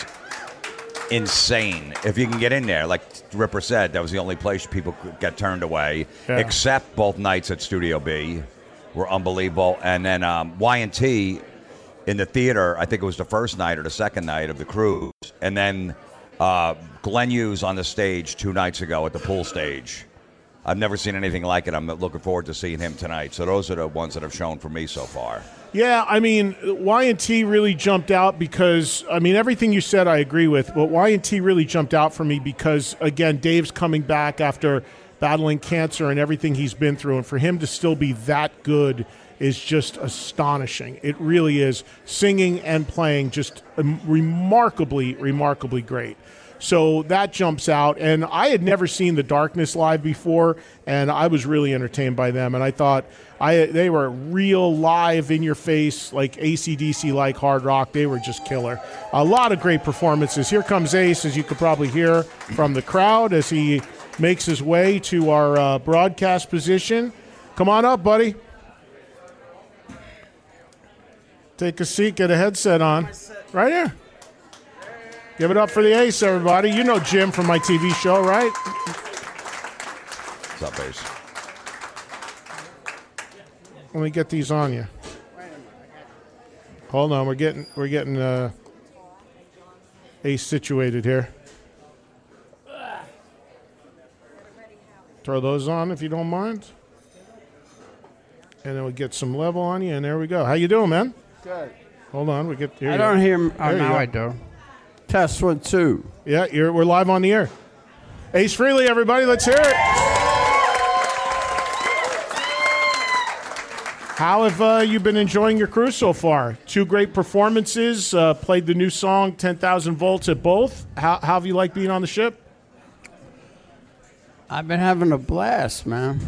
insane. If you can get in there, like Ripper said, that was the only place people could get turned away, except both nights at Studio B were unbelievable. And then Y&T in the theater, I think it was the first night or the second night of the cruise. And then Glenn Hughes on the stage 2 nights ago at the pool stage. I've never seen anything like it. I'm looking forward to seeing him tonight. So those are the ones that have shown for me so far. Yeah, I mean, Y&T really jumped out because, I mean, everything you said I agree with, but Y&T really jumped out for me because, again, Dave's coming back after battling cancer and everything he's been through, and for him to still be that good is just astonishing. It really is. Singing and playing just remarkably, remarkably great. So that jumps out, and I had never seen The Darkness live before, and I was really entertained by them, and I thought they were real live in your face, like AC/DC, like hard rock. They were just killer. A lot of great performances. Here comes Ace, as you could probably hear from the crowd as he makes his way to our broadcast position. Come on up, buddy. Take a seat, get a headset on. Right here. Give it up for the Ace, everybody. You know Jim from my TV show, right? What's up, Ace? Let me get these on you. Hold on, we're getting Ace situated here. Throw those on if you don't mind. And then we get some level on you, and there we go. How you doing, man? Good. Hold on, we get. Here I don't hear. Oh, there now I do. Test 1, 2. Yeah, we're live on the air. Ace Frehley, everybody, let's hear it. How have you been enjoying your cruise so far? 2 great performances. Played the new song 10,000 Volts at both. How have you liked being on the ship? I've been having a blast, man.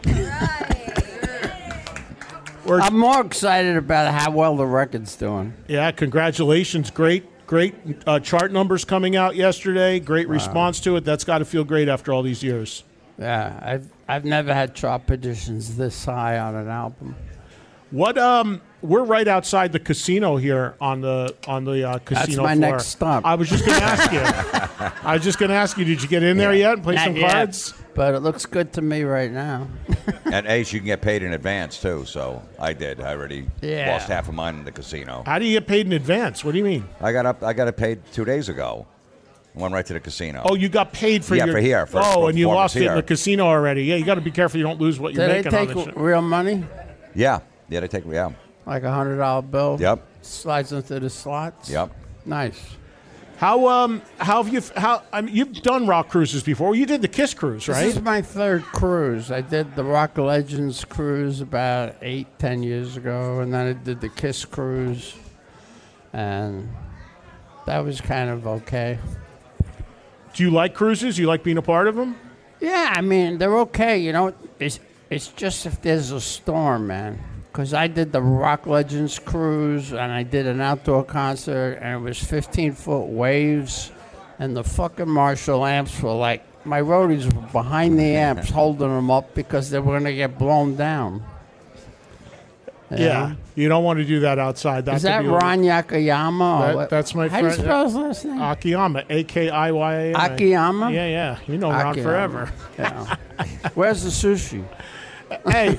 I'm more excited about how well the record's doing. Yeah, congratulations. Great chart numbers coming out yesterday. Great response to it. That's got to feel great after all these years. Yeah, I've never had chart positions this high on an album. What we're right outside the casino here on the casino That's my floor. next stop. I was just going to ask you. Did you get in there yet and play Not some yet, cards? but it looks good to me right now. And Ace, you can get paid in advance too. So I did. I already lost half of mine in the casino. How do you get paid in advance? What do you mean? I got it paid 2 days ago. Went right to the casino. Oh, you got paid for your... for here. and you lost it here. in the casino already. Yeah, you got to be careful you don't lose what you're Did making they on this take shit. real money? Yeah, they take Like $100 bill? Yep. Slides into the slots? Yep. Nice. How have you? You've done rock cruises before. Well, you did the Kiss cruise, right? This is my 3rd cruise. I did the Rock Legends cruise about 8-10 years ago, and then I did the Kiss cruise, and that was kind of okay. Do you like cruises? You like being a part of them? Yeah, I mean, they're okay. You know, it's just if there's a storm, man. Because I did the Rock Legends cruise, and I did an outdoor concert, and it was 15-foot waves, and the fucking Marshall amps were like, my roadies were behind the amps holding them up because they were going to get blown down. Yeah. You don't want to do that outside. Is that Ron Yakayama? That's my friend. How do you spell his last name? Akiyama, A-K-I-Y-A-M-A. Akiyama? Yeah. You know Ron Akiyama. forever. Yeah. Where's the sushi? Hey,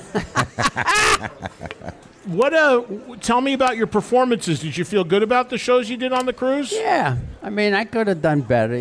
tell me about your performances. Did you feel good about the shows you did on the cruise? Yeah, I mean, I could have done better.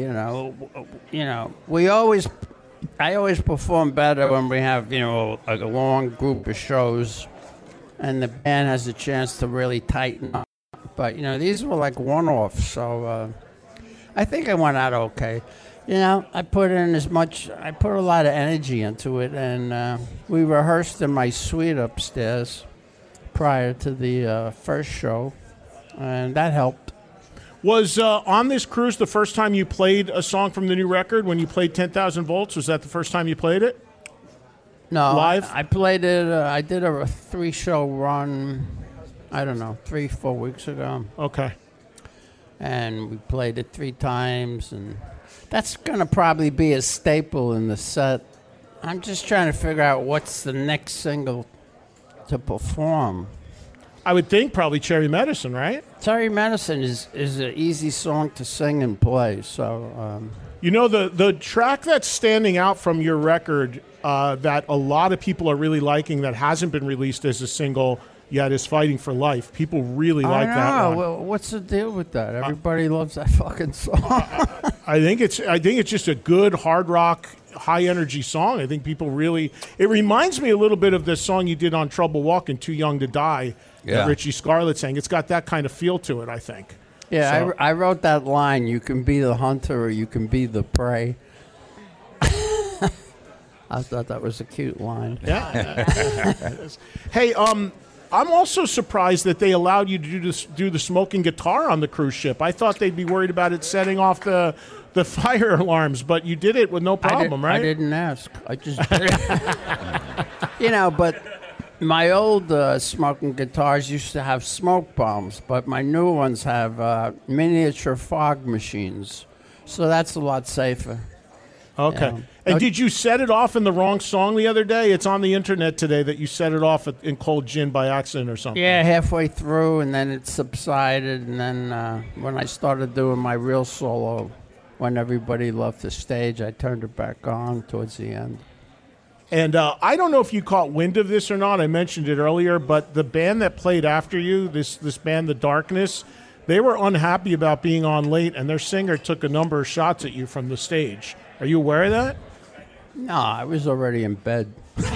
I always perform better when we have a long group of shows, and the band has a chance to really tighten up. But these were like one-offs, so I think I went out okay. I put a lot of energy into it, and we rehearsed in my suite upstairs prior to the first show, and that helped. Was on this cruise the first time you played a song from the new record when you played 10,000 Volts? Was that the first time you played it? No. Live? I played it, I did a 3-show run, I don't know, 3-4 weeks ago. Okay. And we played it 3 times, and that's going to probably be a staple in the set. I'm just trying to figure out what's the next single to perform. I would think probably Cherry Medicine, right? Cherry Medicine is an easy song to sing and play. So, the track that's standing out from your record that a lot of people are really liking that hasn't been released as a single yet is Fighting for Life. People really like that one. Well, what's the deal with that? Everybody loves that fucking song. I think it's just a good hard rock, high energy song. I think people really. It reminds me a little bit of the song you did on Trouble Walking, Too Young to Die, that Richie Scarlett sang. It's got that kind of feel to it, I think. Yeah, So- I wrote that line. You can be the hunter or you can be the prey. I thought that was a cute line. Yeah. Hey, I'm also surprised that they allowed you to do the smoking guitar on the cruise ship. I thought they'd be worried about it setting off the fire alarms, but you did it with no problem, right? I didn't ask. I just did it. But my old smoking guitars used to have smoke bombs, but my new ones have miniature fog machines, so that's a lot safer. Okay. And did you set it off in the wrong song the other day? It's on the internet today that you set it off in Cold Gin by accident or something. Yeah, halfway through, and then it subsided. And then when I started doing my real solo, when everybody left the stage, I turned it back on towards the end. And I don't know if you caught wind of this or not. I mentioned it earlier, but the band that played after you, this band, The Darkness, they were unhappy about being on late, and their singer took a number of shots at you from the stage. Are you aware of that? No, I was already in bed.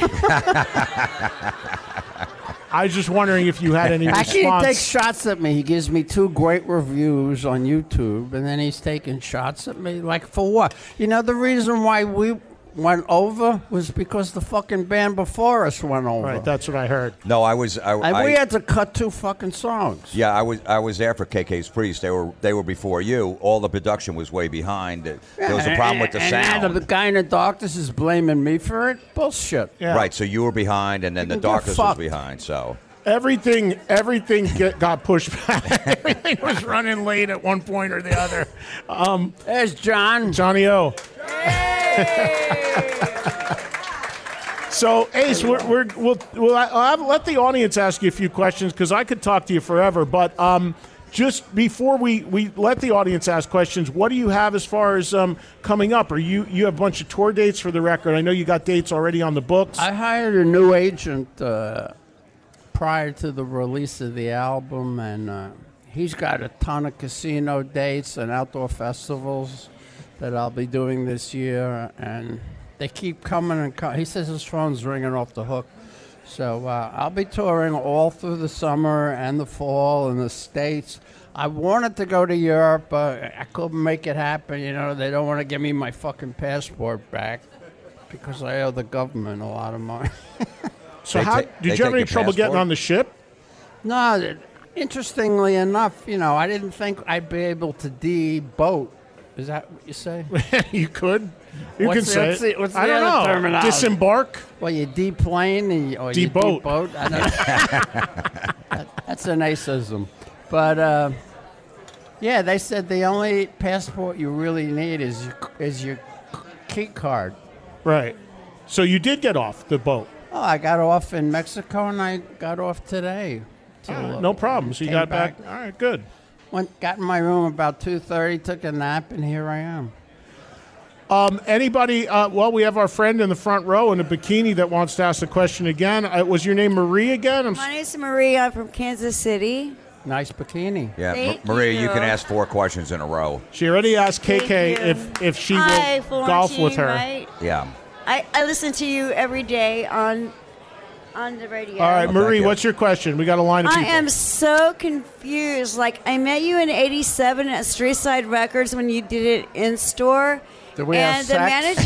I was just wondering if you had any response. Actually, he takes shots at me. He gives me 2 great reviews on YouTube, and then he's taking shots at me. Like, for what? You know, the reason why we went over was because the fucking band before us went over. Right, that's what I heard. No, And we had to cut 2 fucking songs. Yeah, I was there for KK's Priest. They were before you. All the production was way behind. There was a problem with the sound. And the guy in the Darkness is blaming me for it. Bullshit. Yeah. Right, so you were behind, and then the Darkness was behind. So everything got pushed back. Everything was running late at one point or the other. There's John. Johnny O. So, Ace, I'll let the audience ask you a few questions because I could talk to you forever. But just before we let the audience ask questions, what do you have as far as coming up? Or you have a bunch of tour dates for the record? I know you got dates already on the books. I hired a new agent prior to the release of the album, and he's got a ton of casino dates and outdoor festivals that I'll be doing this year, and they keep coming and coming. He says his phone's ringing off the hook. So I'll be touring all through the summer and the fall in the States. I wanted to go to Europe, but I couldn't make it happen. You know, they don't want to give me my fucking passport back because I owe the government a lot of money. So did you have any trouble getting on the ship? No, interestingly enough, you know, I didn't think I'd be able to de-boat. Is that what you say? You could. You What's can say the- it. what's the I don't other know. terminology? Disembark? Well, you deplane or you De-boat. de-boat. I don't know. That's an acism. But, yeah, they said the only passport you really need is your key card. Right. So you did get off the boat. Oh, I got off in Mexico, and I got off today. No problem. So you got back. All right, good. Got in my room about 2:30, took a nap, and here I am. Anybody? Well, we have our friend in the front row in a bikini that wants to ask a question again. Was your name Marie again? My name's Marie. I'm from Kansas City. Nice bikini. yeah, Thank Maria, you can you. ask 4 questions in a row. She already asked Thank KK you. if she Hi, will golf with her. Florentine, right? Yeah. I listen to you every day on the radio. All right, Well, Marie, thank you. what's your question? We got a line of I people. am so confused. Like, I met you in '87 at Streetside Records when you did it in store. Did we and have the sex?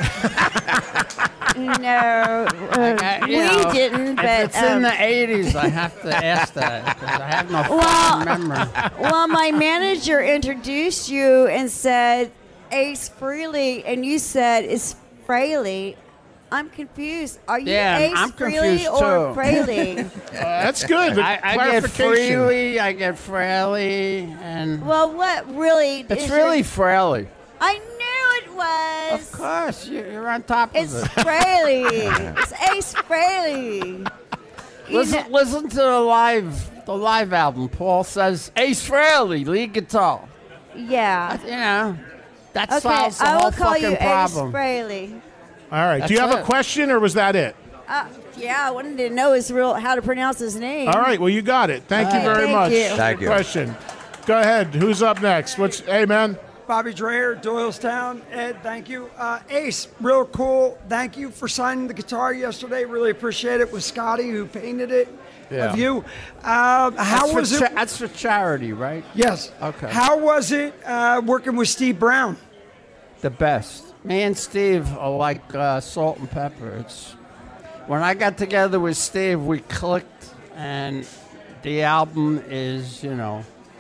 manager. No, we didn't. If But it's in the 80s, I have to ask that because I have no Well- fucking memory. well, my manager introduced you and said Ace Frehley, and you said it's Frehley. I'm confused. Are you Yeah, Ace I'm Frehley confused, or too. Frehley? That's good. The I get clarification. Freely, I get Fraley, and Well, what really? it's is really your- Fraley. I knew it was. Of course, you're on top of It's it. Frehley. It's Ace Frehley. You know- Listen to the live album. Paul says Ace Frehley, lead guitar. Yeah. You know, that Okay, solves the I whole will call fucking you problem. Ace Frehley. All right. Do you That's have a it. question, or was that it? Yeah, I wanted to know how to pronounce his name. All right. Well, you got it. Thank you very Thank much. you. Thank Good you. question. Go ahead. Who's up next? Hey, man. Bobby Dreher, Doylestown. Ed, thank you. Ace, real cool. Thank you for signing the guitar yesterday. Really appreciate it with Scotty, who painted it Yeah. of you. How was it? That's for charity, right? Yes. Okay. How was it working with Steve Brown? The best. Me and Steve are like salt and pepper. When I got together with Steve, we clicked, and the album is, you know,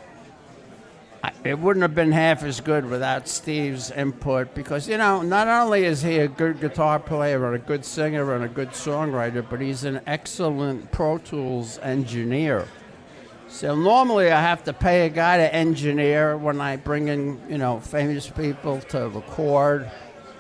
it wouldn't have been half as good without Steve's input because, you know, not only is he a good guitar player and a good singer and a good songwriter, but he's an excellent Pro Tools engineer. So normally I have to pay a guy to engineer when I bring in, you know, famous people to record.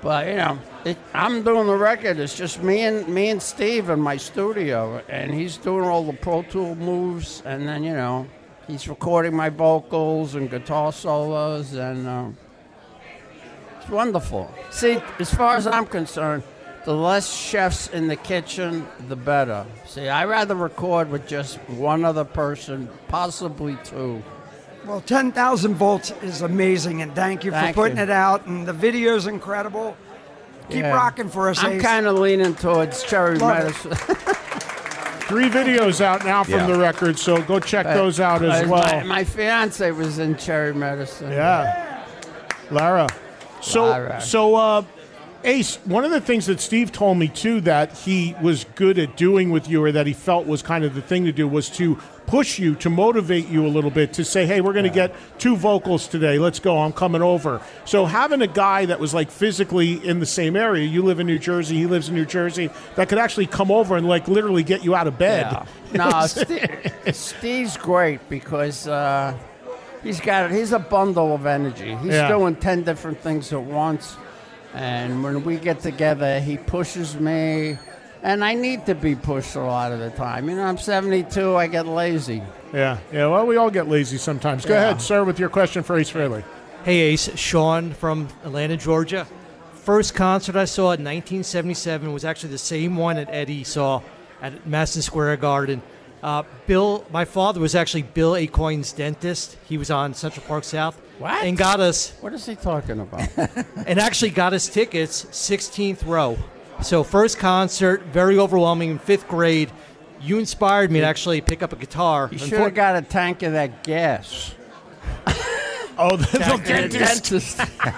But I'm doing the record. It's just me and Steve in my studio, and he's doing all the Pro Tool moves, and then he's recording my vocals and guitar solos, and it's wonderful. See, as far as I'm concerned, the less chefs in the kitchen, the better. See, I'd rather record with just one other person, possibly two. Well, 10,000 volts is amazing, and thank you for putting it out. And the video's incredible. Keep rocking for us, I'm Ace. kind of leaning towards Cherry Medicine. 3 videos out now from the record, so go check those out as well. My fiance was in Cherry Medicine. Yeah, Lara. So, Ace, one of the things that Steve told me, too, that he was good at doing with you, or that he felt was kind of the thing to do, was to push you, to motivate you a little bit, to say, hey, we're going to get 2 vocals today. Let's go. I'm coming over. So having a guy that was, like, physically in the same area, you live in New Jersey, he lives in New Jersey, that could actually come over and, like, literally get you out of bed. Yeah. No, Steve's great because he's a bundle of energy. He's doing 10 different things at once. And when we get together, he pushes me, and I need to be pushed a lot of the time. I'm 72, I get lazy. Yeah, well, we all get lazy sometimes. Go ahead, sir, with your question for Ace Frehley. Hey, Ace. Sean from Atlanta, Georgia. First concert I saw in 1977 was actually the same one that Eddie saw at Madison Square Garden. My father was actually Bill Acoin's dentist. He was on Central Park South. What? And got us. What is he talking about? And actually got us tickets, 16th row. So first concert, very overwhelming in 5th grade. You inspired me to actually pick up a guitar. You should have got a tank of that gas. Oh, the dentist.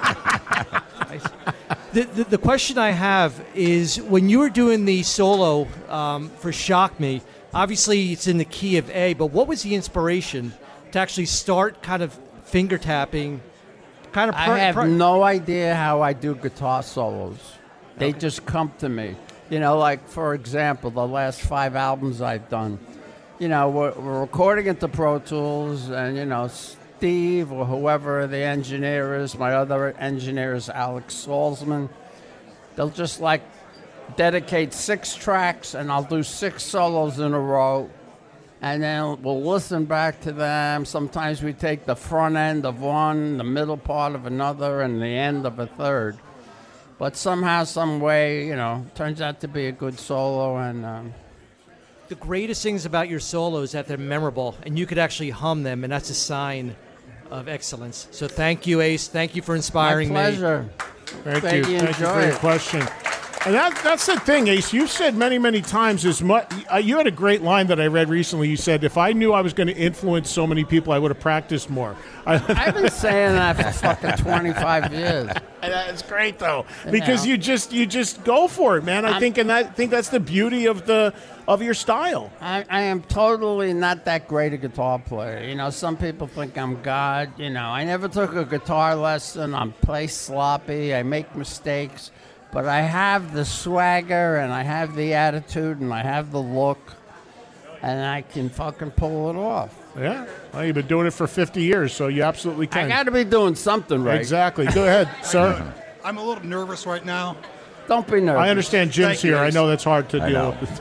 The question I have is, when you were doing the solo for Shock Me, obviously it's in the key of A, but what was the inspiration to actually start kind of finger tapping? I have no idea how I do guitar solos. They just come to me. Like, for example, the last 5 albums I've done, we're recording at the Pro Tools, and, Steve or whoever the engineer is, my other engineer is Alex Salzman, they'll just, dedicate 6 tracks, and I'll do 6 solos in a row, and then we'll listen back to them. Sometimes we take the front end of one, the middle part of another, and the end of a third. But somehow, some way, turns out to be a good solo. And the greatest things about your solos is that they're memorable, and you could actually hum them, and that's a sign of excellence. So thank you, Ace. Thank you for inspiring me. My pleasure. Thank you. Thank you for your question. And that's the thing, Ace. You've said many, many times as much. You had a great line that I read recently. You said, if I knew I was going to influence so many people, I would have practiced more. I've been saying that for fucking 25 years. That's great, though, because you just go for it, man. I think that's the beauty of your style. I am totally not that great a guitar player. Some people think I'm God. I never took a guitar lesson. I play sloppy. I make mistakes. But I have the swagger, and I have the attitude, and I have the look, and I can fucking pull it off. Yeah. Well, you've been doing it for 50 years, so you absolutely can. I got to be doing something right. Exactly. Go ahead, sir. I'm a little nervous right now. Don't be nervous. I understand Jim's here. I know that's hard to deal with.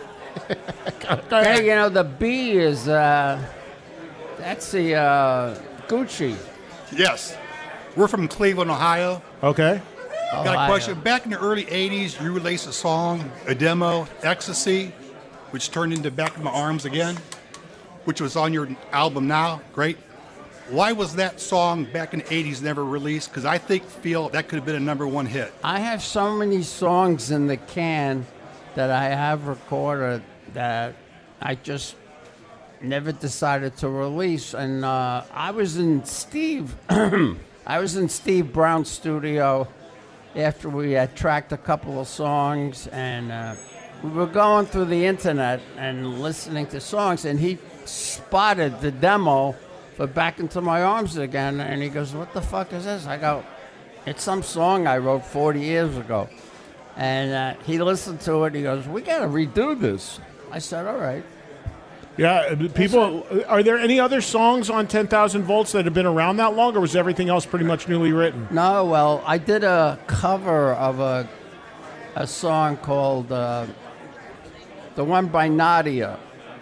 Hey, the B is, that's the Gucci. Yes. We're from Cleveland, Ohio. Okay. Got a question. Back in the early 80s, you released a song, a demo, Ecstasy, which turned into Back in My Arms Again, which was on your album now. Great. Why was that song back in the 80s never released? Because I feel that could have been a #1 hit. I have so many songs in the can that I have recorded that I just never decided to release. And I was in Steve Brown's studio after we had tracked a couple of songs, and we were going through the internet and listening to songs, and he spotted the demo for Back Into My Arms Again, and he goes, what the fuck is this? I go, it's some song I wrote 40 years ago. And he listened to it, he goes, we got to redo this. I said, all right. Yeah, people. Are there any other songs on 10,000 Volts that have been around that long, or was everything else pretty much newly written? No, well, I did a cover of a song called the one by Nadia,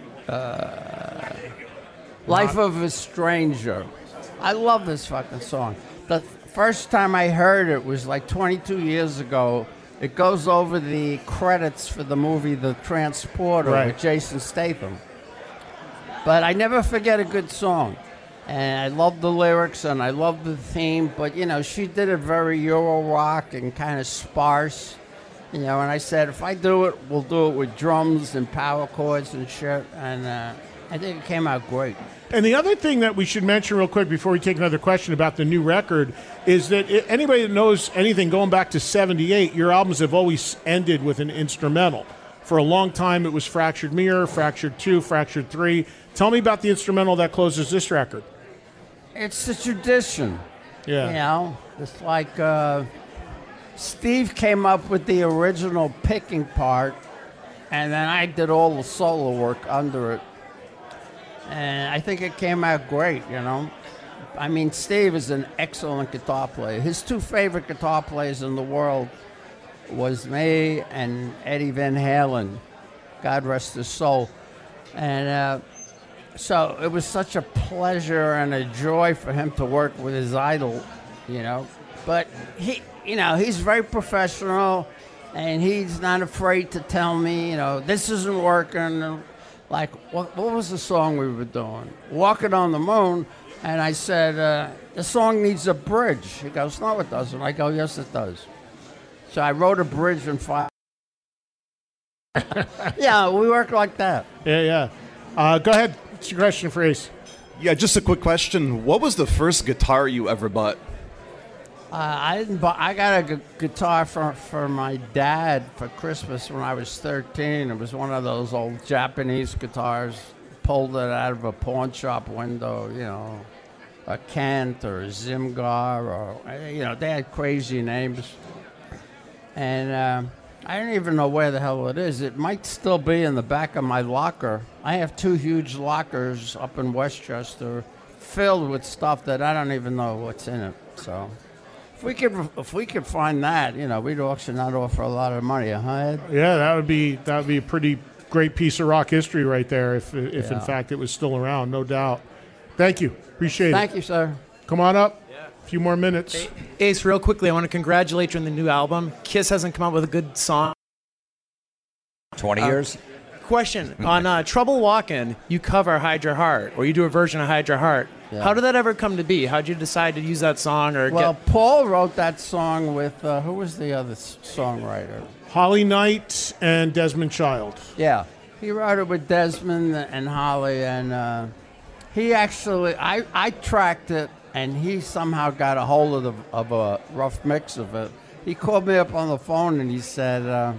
Life of a Stranger. I love this fucking song. The first time I heard it was like 22 years ago. It goes over the credits for the movie The Transporter with Jason Statham. But I never forget a good song. And I love the lyrics and I love the theme. But, you know, she did it very Euro rock and kind of sparse. You know, and I said, if I do it, we'll do it with drums and power chords and shit. And I think it came out great. And the other thing that we should mention real quick before we take another question about the new record is that anybody that knows anything going back to 78, your albums have always ended with an instrumental. For a long time, it was Fractured Mirror, Fractured 2, Fractured 3. Tell me about the instrumental that closes this record. It's the tradition. Yeah. You know, it's like Steve came up with the original picking part, and then I did all the solo work under it. And I think it came out great, you know. I mean, Steve is an excellent guitar player. His two favorite guitar players in the world was me and Eddie Van Halen, God rest his soul. And so it was such a pleasure and a joy for him to work with his idol, you know. But he, you know, he's very professional, and he's not afraid to tell me, you know, this isn't working. Like, what was the song we were doing? Walking on the Moon. And I said, the song needs a bridge. He goes, no, it doesn't. I go, yes, it does. So I wrote a bridge in 5. Yeah, we work like that. Yeah. Go ahead. What's your question for Ace? Yeah, just a quick question. What was the first guitar you ever bought? I didn't buy. I got a guitar for my dad for Christmas when I was 13. It was one of those old Japanese guitars. Pulled it out of a pawn shop window, you know, a Kent or a Zimgar, or, you know, they had crazy names. And I don't even know where the hell it is. It might still be in the back of my locker. I have 2 huge lockers up in Westchester filled with stuff that I don't even know what's in it. So if we could find that, you know, we'd auction that off for a lot of money, huh, Ed? Yeah, that would be a pretty great piece of rock history right there if in fact it was still around, no doubt. Thank you. Appreciate it. Thank you, sir. Come on up. A few more minutes. Ace, real quickly, I want to congratulate you on the new album. Kiss hasn't come out with a good song. 20 years? Question. On Trouble Walkin', you cover Hide Your Heart, or you do a version of Hide Your Heart. Yeah. How did that ever come to be? How did you decide to use that song? Paul wrote that song with, who was the other songwriter? Holly Knight and Desmond Child. Yeah. He wrote it with Desmond and Holly, and he actually, I tracked it, and he somehow got a hold of a rough mix of it. He called me up on the phone, and he said,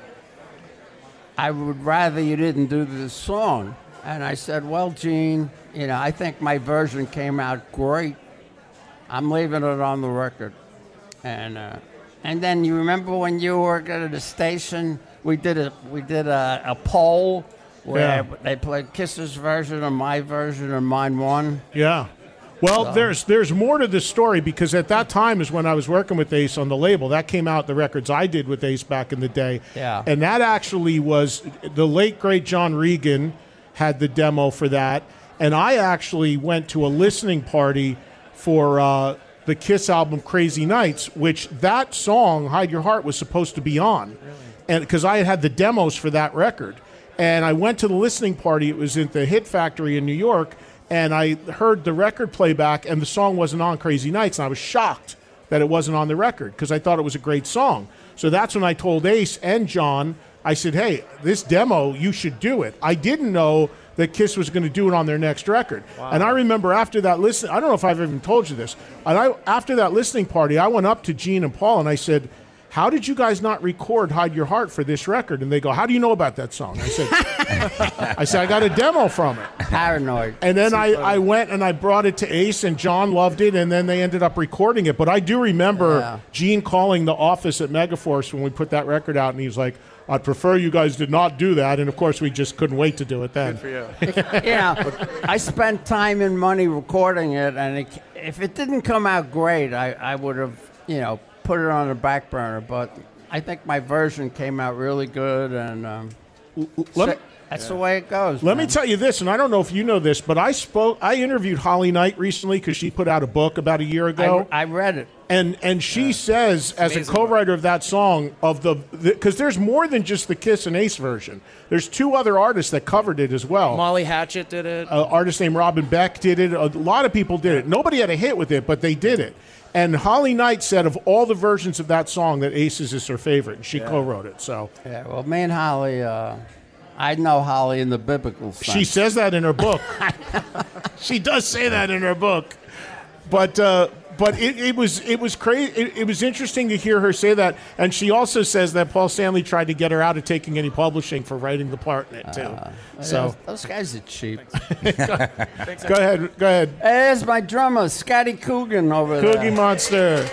I would rather you didn't do this song. And I said, well, Gene, you know, I think my version came out great. I'm leaving it on the record. And then you remember when you worked at the station, we did a poll where they played Kiss's version and my version and mine won. Yeah. Well, there's more to this story because at that time is when I was working with Ace on the label. That came out, the records I did with Ace back in the day. Yeah. And that actually was the late, great John Regan had the demo for that. And I actually went to a listening party for the Kiss album Crazy Nights, which that song, Hide Your Heart, was supposed to be on. Really? And because I had the demos for that record. And I went to the listening party. It was at the Hit Factory in New York. And I heard the record playback, and the song wasn't on Crazy Nights. And I was shocked that it wasn't on the record because I thought it was a great song. So that's when I told Ace and John, I said, hey, this demo, you should do it. I didn't know that Kiss was going to do it on their next record. Wow. And I remember after that listen, I don't know if I've even told you this, after that listening party, I went up to Gene and Paul and I said, how did you guys not record Hide Your Heart for this record? And they go, how do you know about that song? I said, I got a demo from it. Paranoid. And then I went and I brought it to Ace, and John loved it, and then they ended up recording it. But I do remember Gene calling the office at Megaforce when we put that record out, and he was like, I'd prefer you guys did not do that. And, of course, we just couldn't wait to do it then. Good for you. I spent time and money recording it, and if it didn't come out great, I would have, put it on the back burner. But I think my version came out really good, and that's the way it goes. Let me tell you this, and I don't know if you know this, but I interviewed Holly Knight recently because she put out a book about a year ago. I read it. And she says, as a co-writer of that song, because there's more than just the Kiss and Ace version. There's 2 other artists that covered it as well. Molly Hatchet did it. An artist named Robin Beck did it. A lot of people did it. Nobody had a hit with it, but they did it. And Holly Knight said of all the versions of that song that Ace's is her favorite, and she co-wrote it. So well, me and Holly, I know Holly in the biblical sense. She says that in her book. She does say that in her book. But it was crazy. It was interesting to hear her say that, and she also says that Paul Stanley tried to get her out of taking any publishing for writing the part in it too. So those guys are cheap. Go ahead. There's my drummer, Scotty Coogan over there. Coogie Monster.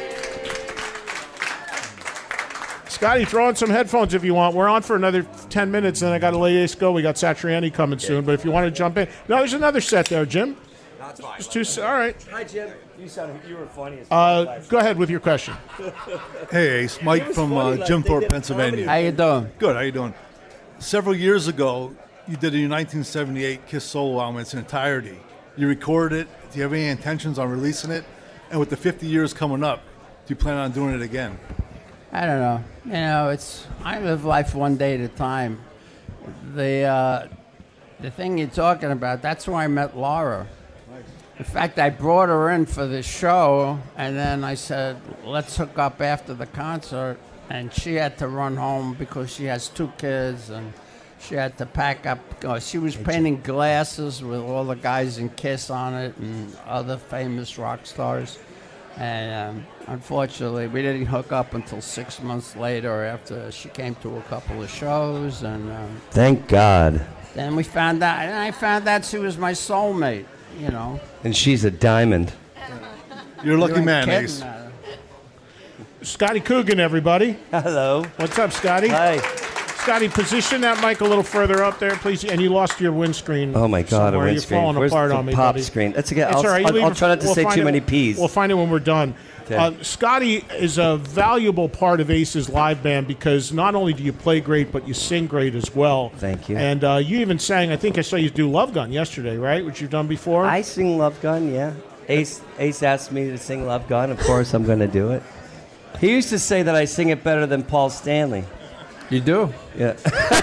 Scotty, throw on some headphones if you want. We're on for another 10 minutes, then I got to let Ace go. We got Satriani coming soon, but if you want to jump in. No, there's another set there, Jim. That's fine. Just 2, all right. Hi, Jim. You were funny as go ahead with your question. Hey, Ace. Mike from Jim Thorpe, Pennsylvania. How you doing? Good. How you doing? Several years ago, you did a 1978 Kiss solo album in its entirety. You recorded it. Do you have any intentions on releasing it? And with the 50 years coming up, do you plan on doing it again? I don't know. I live life one day at a time. The thing you're talking about, that's where I met Laura. In fact, I brought her in for the show, and then I said, let's hook up after the concert. And she had to run home because she has 2 kids, and she had to pack up. She was painting glasses with all the guys in Kiss on it and other famous rock stars. And unfortunately, we didn't hook up until 6 months later after she came to a couple of shows. And Thank God. Then we found out, and I found out she was my soulmate, And she's a diamond. You're a lucky man, Ace. Scotty Coogan, everybody. Hello. What's up, Scotty? Hi. Scotty, position that mic a little further up there, please. And you lost your windscreen. Oh, my God, somewhere. a windscreen. You're falling Where's apart the on me, pop buddy. screen? That's okay. It's all right. I'll try not to say too many P's. We'll find it when we're done. Okay. Scotty is a valuable part of Ace's live band because not only do you play great, but you sing great as well. Thank you. And you even sang, I think I saw you do Love Gun yesterday, right? Which you've done before. I sing Love Gun, yeah. Ace asked me to sing Love Gun. Of course, I'm going to do it. He used to say that I sing it better than Paul Stanley. You do? Yeah.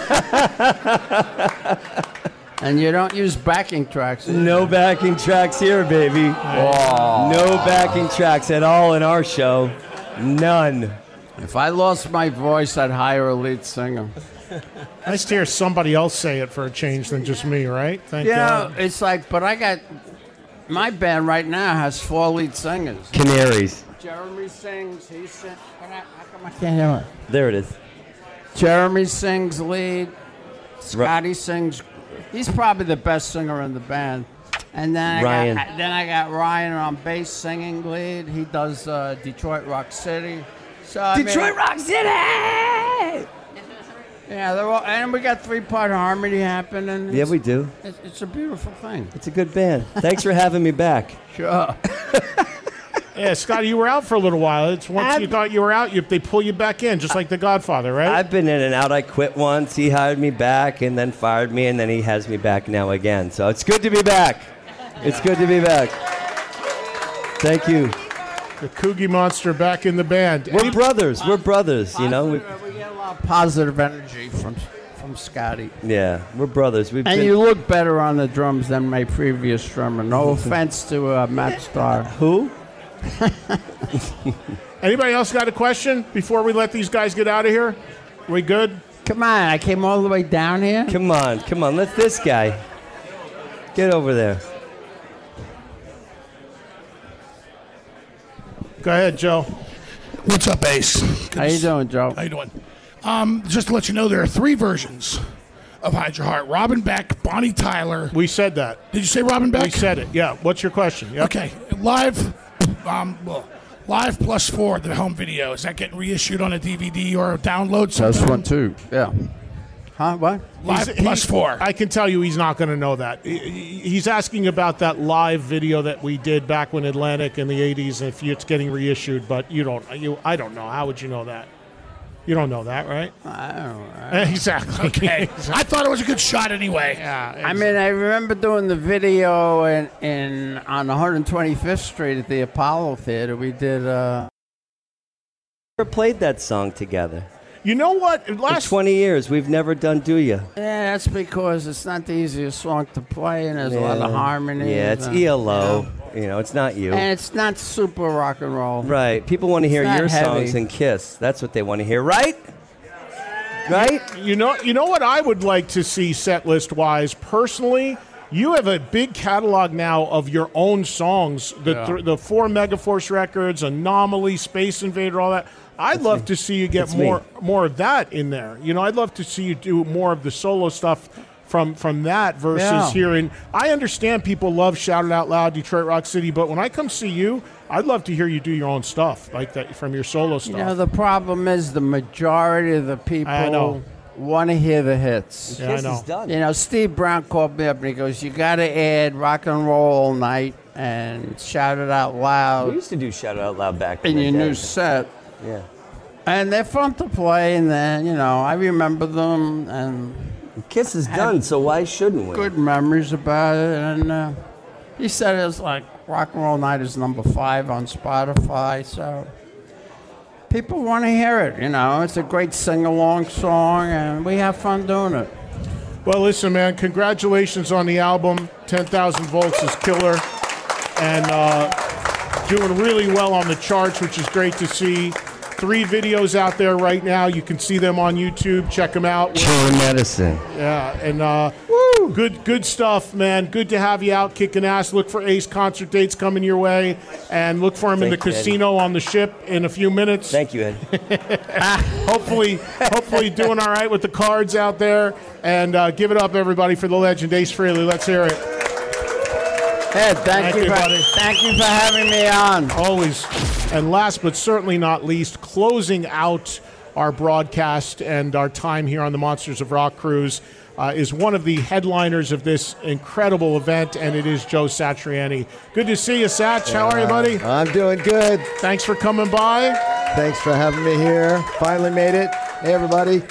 And you don't use backing tracks. No backing tracks here, baby. Oh. No backing tracks at all in our show. None. If I lost my voice, I'd hire a lead singer. Nice to hear somebody else say it for a change than just me, right? Thank God. It's like, but I got, my band right now has 4 lead singers. Canaries. Jeremy sings, he sings. How come I can't hear it? There it is. Jeremy sings lead. Scotty sings. He's probably the best singer in the band. And then I got Ryan on bass singing lead. He does Detroit Rock City. So Rock City! Yeah, and we got 3-part harmony happening. Yeah, we do. It's a beautiful thing. It's a good band. Thanks for having me back. Sure. Yeah, Scotty, you were out for a little while. It's once you thought you were out, they pull you back in, just like The Godfather, right? I've been in and out. I quit once. He hired me back and then fired me, and then he has me back now again. So it's good to be back. It's good to be back. Thank you. The Coogie Monster back in the band. We're brothers. We're brothers, you know. We get a lot of positive energy from Scotty. Yeah, we're brothers. And you look better on the drums than my previous drummer. No offense to Matt Starr. Who? Anybody else got a question before we let these guys get out of here? We good? Come on, I came all the way down here. Come on. Let this guy get over there. Go ahead, Joe. What's up, Ace? How you doing, Joe? How you doing? Just to let you know, there are 3 versions of Hide Your Heart. Robin Beck, Bonnie Tyler. We said that. Did you say Robin Beck? We said it. Yeah. What's your question? Yep. Okay. Live, live plus 4, the home video. Is that getting reissued on a DVD or a download sometime? That's one too. Yeah. Huh? What? Live plus 4. I can tell you he's not going to know that. He's asking about that live video that we did back when Atlantic in the 80s, if it's getting reissued, but I don't know. How would you know that? You don't know that, right? I don't know. Exactly. Okay. I thought it was a good shot anyway. Yeah. I mean, I remember doing the video in on 125th Street at the Apollo Theater. We did. Never played that song together. You know what? In 20 years, we've never done Do Ya. Yeah, that's because it's not the easiest song to play, and there's a lot of harmony. Yeah, it's ELO. It's not you. And it's not super rock and roll. Right. People want to hear It's not your heavy. songs and Kiss. That's what they want to hear, right? Right? You know what I would like to see set list wise personally. You have a big catalog now of your own songs. The 4 Megaforce records, Anomaly, Space Invader, all that. I'd love to see you get more of that in there. I'd love to see you do more of the solo stuff from that versus hearing. I understand people love Shout It Out Loud, Detroit Rock City, but when I come see you, I'd love to hear you do your own stuff like that from your solo stuff. The problem is the majority of the people want to hear the hits. Kiss is done. Steve Brown called me up and he goes, "You got to add Rock and Roll All Night and Shout It Out Loud." We used to do Shout It Out Loud back in the your day. new set. Yeah. And they're fun to play, and then, I remember them, and Kiss is done, so why shouldn't we? Good memories about it, and he said it was like Rock and Roll Night is number 5 on Spotify, so people want to hear it, It's a great sing-along song, and we have fun doing it. Well, listen, man, congratulations on the album. 10,000 Volts is killer, and doing really well on the charts, which is great to see. 3 videos out there right now. You can see them on YouTube. Check them out. Chilling Medicine. Yeah, and good stuff, man. Good to have you out kicking ass. Look for Ace concert dates coming your way, and look for him in the casino on the ship in a few minutes. Thank you, Ed. hopefully doing all right with the cards out there. And give it up, everybody, for the legend, Ace Frehley. Let's hear it. Ed, thank you, buddy. Thank you for having me on. Always. And last but certainly not least, closing out our broadcast and our time here on the Monsters of Rock cruise is one of the headliners of this incredible event, and it is Joe Satriani. Good to see you, Satch. How are you, buddy? I'm doing good. Thanks for coming by. Thanks for having me here. Finally made it. Hey, everybody.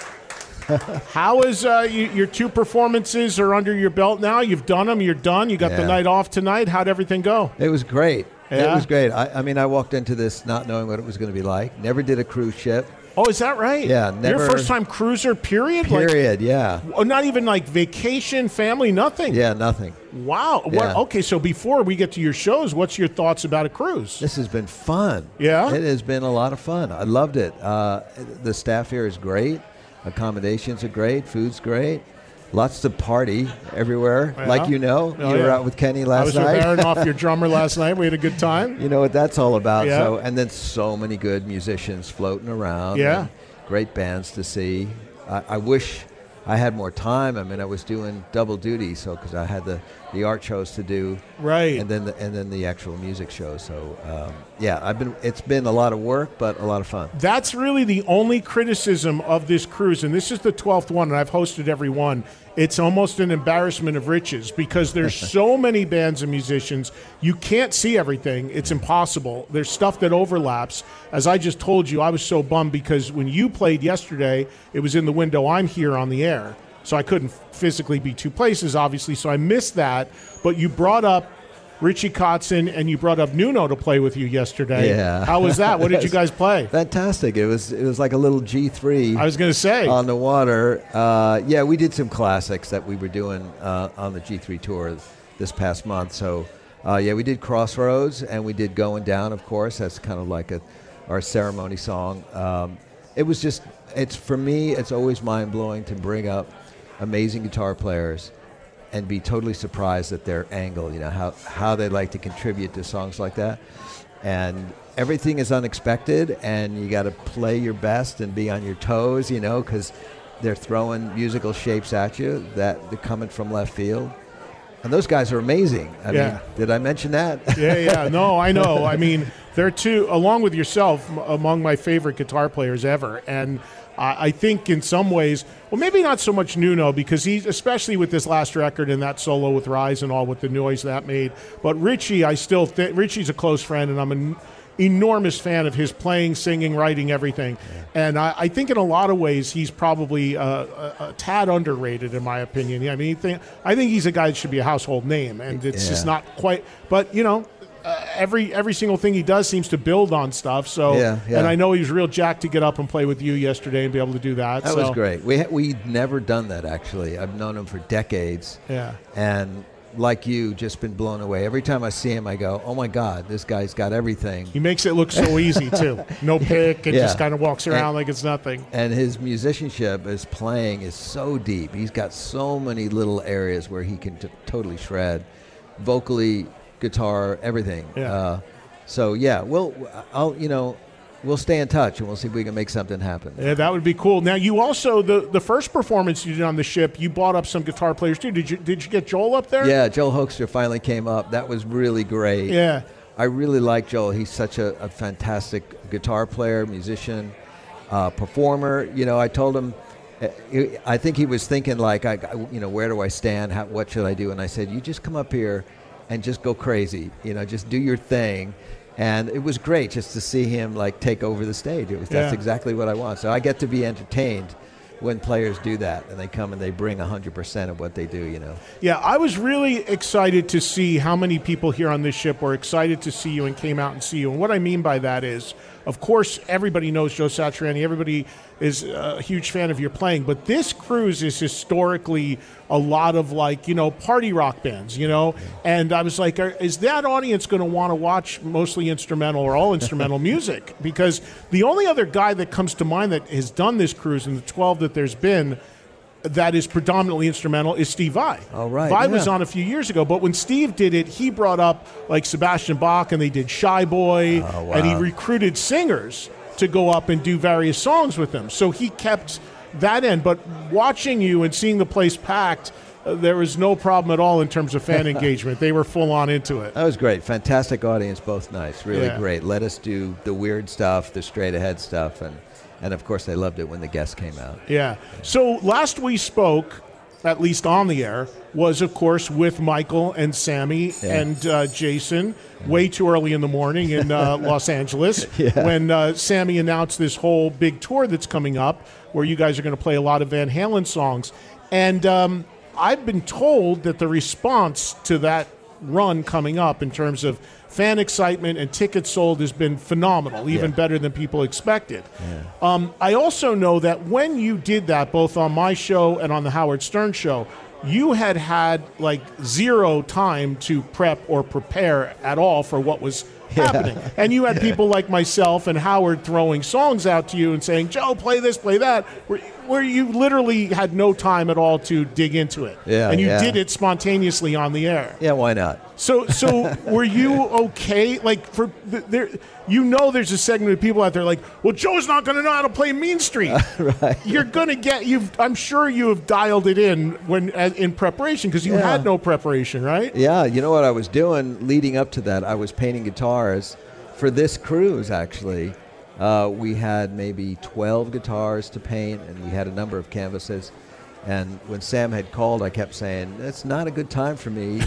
How is your 2 performances are under your belt now? You've done them. You're done. You got the night off tonight. How'd everything go? It was great. Yeah? It was great. I walked into this not knowing what it was going to be like. Never did a cruise ship. Oh, is that right? Yeah, never. Your first time cruiser, period? Period, yeah. Not even like vacation, family, nothing? Yeah, nothing. Wow. Yeah. Okay, so before we get to your shows, what's your thoughts about a cruise? This has been fun. Yeah? It has been a lot of fun. I loved it. The staff here is great. Accommodations are great. Food's great. Lots to party everywhere. Yeah. Like you were out with Kenny last night. I was with Aaron off your drummer last night. We had a good time. You know what that's all about. Yeah. So, and then so many good musicians floating around. Yeah. And great bands to see. I wish I had more time. I mean, I was doing double duty, so because I had the art shows to do, right, and then the actual music show. So it's been a lot of work, but a lot of fun. That's really the only criticism of this cruise, and this is the 12th one, and I've hosted every one. It's almost an embarrassment of riches because there's so many bands and musicians. You can't see everything. It's impossible. There's stuff that overlaps. As I just told you, I was so bummed because when you played yesterday, it was in the window. I'm here on the air. So I couldn't physically be 2 places, obviously, so I missed that. But you brought up Richie Kotzen and you brought up Nuno to play with you yesterday. Yeah. How was that? What did you guys play? Fantastic. It was like a little G3. I was going to say. On the water. We did some classics that we were doing on the G3 tour this past month. So, we did Crossroads and we did Going Down, of course. That's kind of like our ceremony song. For me, it's always mind-blowing to bring up amazing guitar players and be totally surprised at their angle, how they like to contribute to songs like that. and everything is unexpected, and you got to play your best and be on your toes, because they're throwing musical shapes at you that they're coming from left field. And those guys are amazing. I mean, did I mention that? Yeah. No, I know. I mean, they're two, along with yourself, among my favorite guitar players ever. And I think in some ways, well, maybe not so much Nuno, because he's, especially with this last record and that solo with Rise and all, with the noise that made. But Richie, I still think Richie's a close friend, and I'm an enormous fan of his playing, singing, writing, everything. And I think in a lot of ways he's probably a tad underrated, in my opinion. I mean, I think he's a guy that should be a household name, and it's just not quite. But every single thing he does seems to build on stuff. So, and I know he was real jacked to get up and play with you yesterday and be able to do that. That was great. We'd never done that, actually. I've known him for decades. Yeah. And like you, just been blown away. Every time I see him, I go, oh, my God, this guy's got everything. He makes it look so easy, too. No pick, and just kind of walks around like it's nothing. And his musicianship, his playing is so deep. He's got so many little areas where he can totally shred. Vocally, guitar, everything. Yeah. We'll stay in touch, and we'll see if we can make something happen. Yeah, that would be cool. Now, you also, the first performance you did on the ship, you brought up some guitar players, too. Did you get Joel up there? Yeah, Joel Hoekstra finally came up. That was really great. Yeah. I really like Joel. He's such a fantastic guitar player, musician, performer. I told him, I think he was thinking, like, where do I stand? What should I do? And I said, you just come up here and just go crazy. Just do your thing. And it was great just to see him take over the stage. That's exactly what I want. So I get to be entertained when players do that, and they come and they bring 100% of what they do. Yeah, I was really excited to see how many people here on this ship were excited to see you and came out and see you. And what I mean by that is, of course, everybody knows Joe Satriani. Everybody is a huge fan of your playing. But this cruise is historically a lot of party rock bands, And I was like, is that audience going to want to watch mostly instrumental or all instrumental music? Because the only other guy that comes to mind that has done this cruise in the 12 that there's been that is predominantly instrumental is Steve Vai. Oh, right. Vai was on a few years ago, but when Steve did it, he brought up Sebastian Bach, and they did Shy Boy, and he recruited singers to go up and do various songs with him. So he kept that end. But watching you and seeing the place packed, there was no problem at all in terms of fan engagement. They were full on into it. That was great. Fantastic audience, both nice. Really great. Let us do the weird stuff, the straight ahead stuff, and of course they loved it when the guests came out. Yeah. So last we spoke, at least on the air, was of course with Michael and Sammy and Jason way too early in the morning in Los Angeles when Sammy announced this whole big tour that's coming up where you guys are going to play a lot of Van Halen songs. And I've been told that the response to that run coming up in terms of fan excitement and tickets sold has been phenomenal, even better than people expected. I also know that when you did that, both on my show and on the Howard Stern show, you had zero time to prep or prepare at all for what was happening. And you had people like myself and Howard throwing songs out to you and saying, Joe, play this, play that, where you literally had no time at all to dig into it. And you did it spontaneously on the air. Yeah, why not? So were you okay? There's a segment of people out there well, Joe's not going to know how to play Mean Street. Right. You're going to get, I'm sure you have dialed it in in preparation because you had no preparation, right? Yeah, you know what I was doing leading up to that? I was painting guitars for this cruise, actually. We had maybe 12 guitars to paint, and we had a number of canvases. And when Sam had called, I kept saying, it's not a good time for me.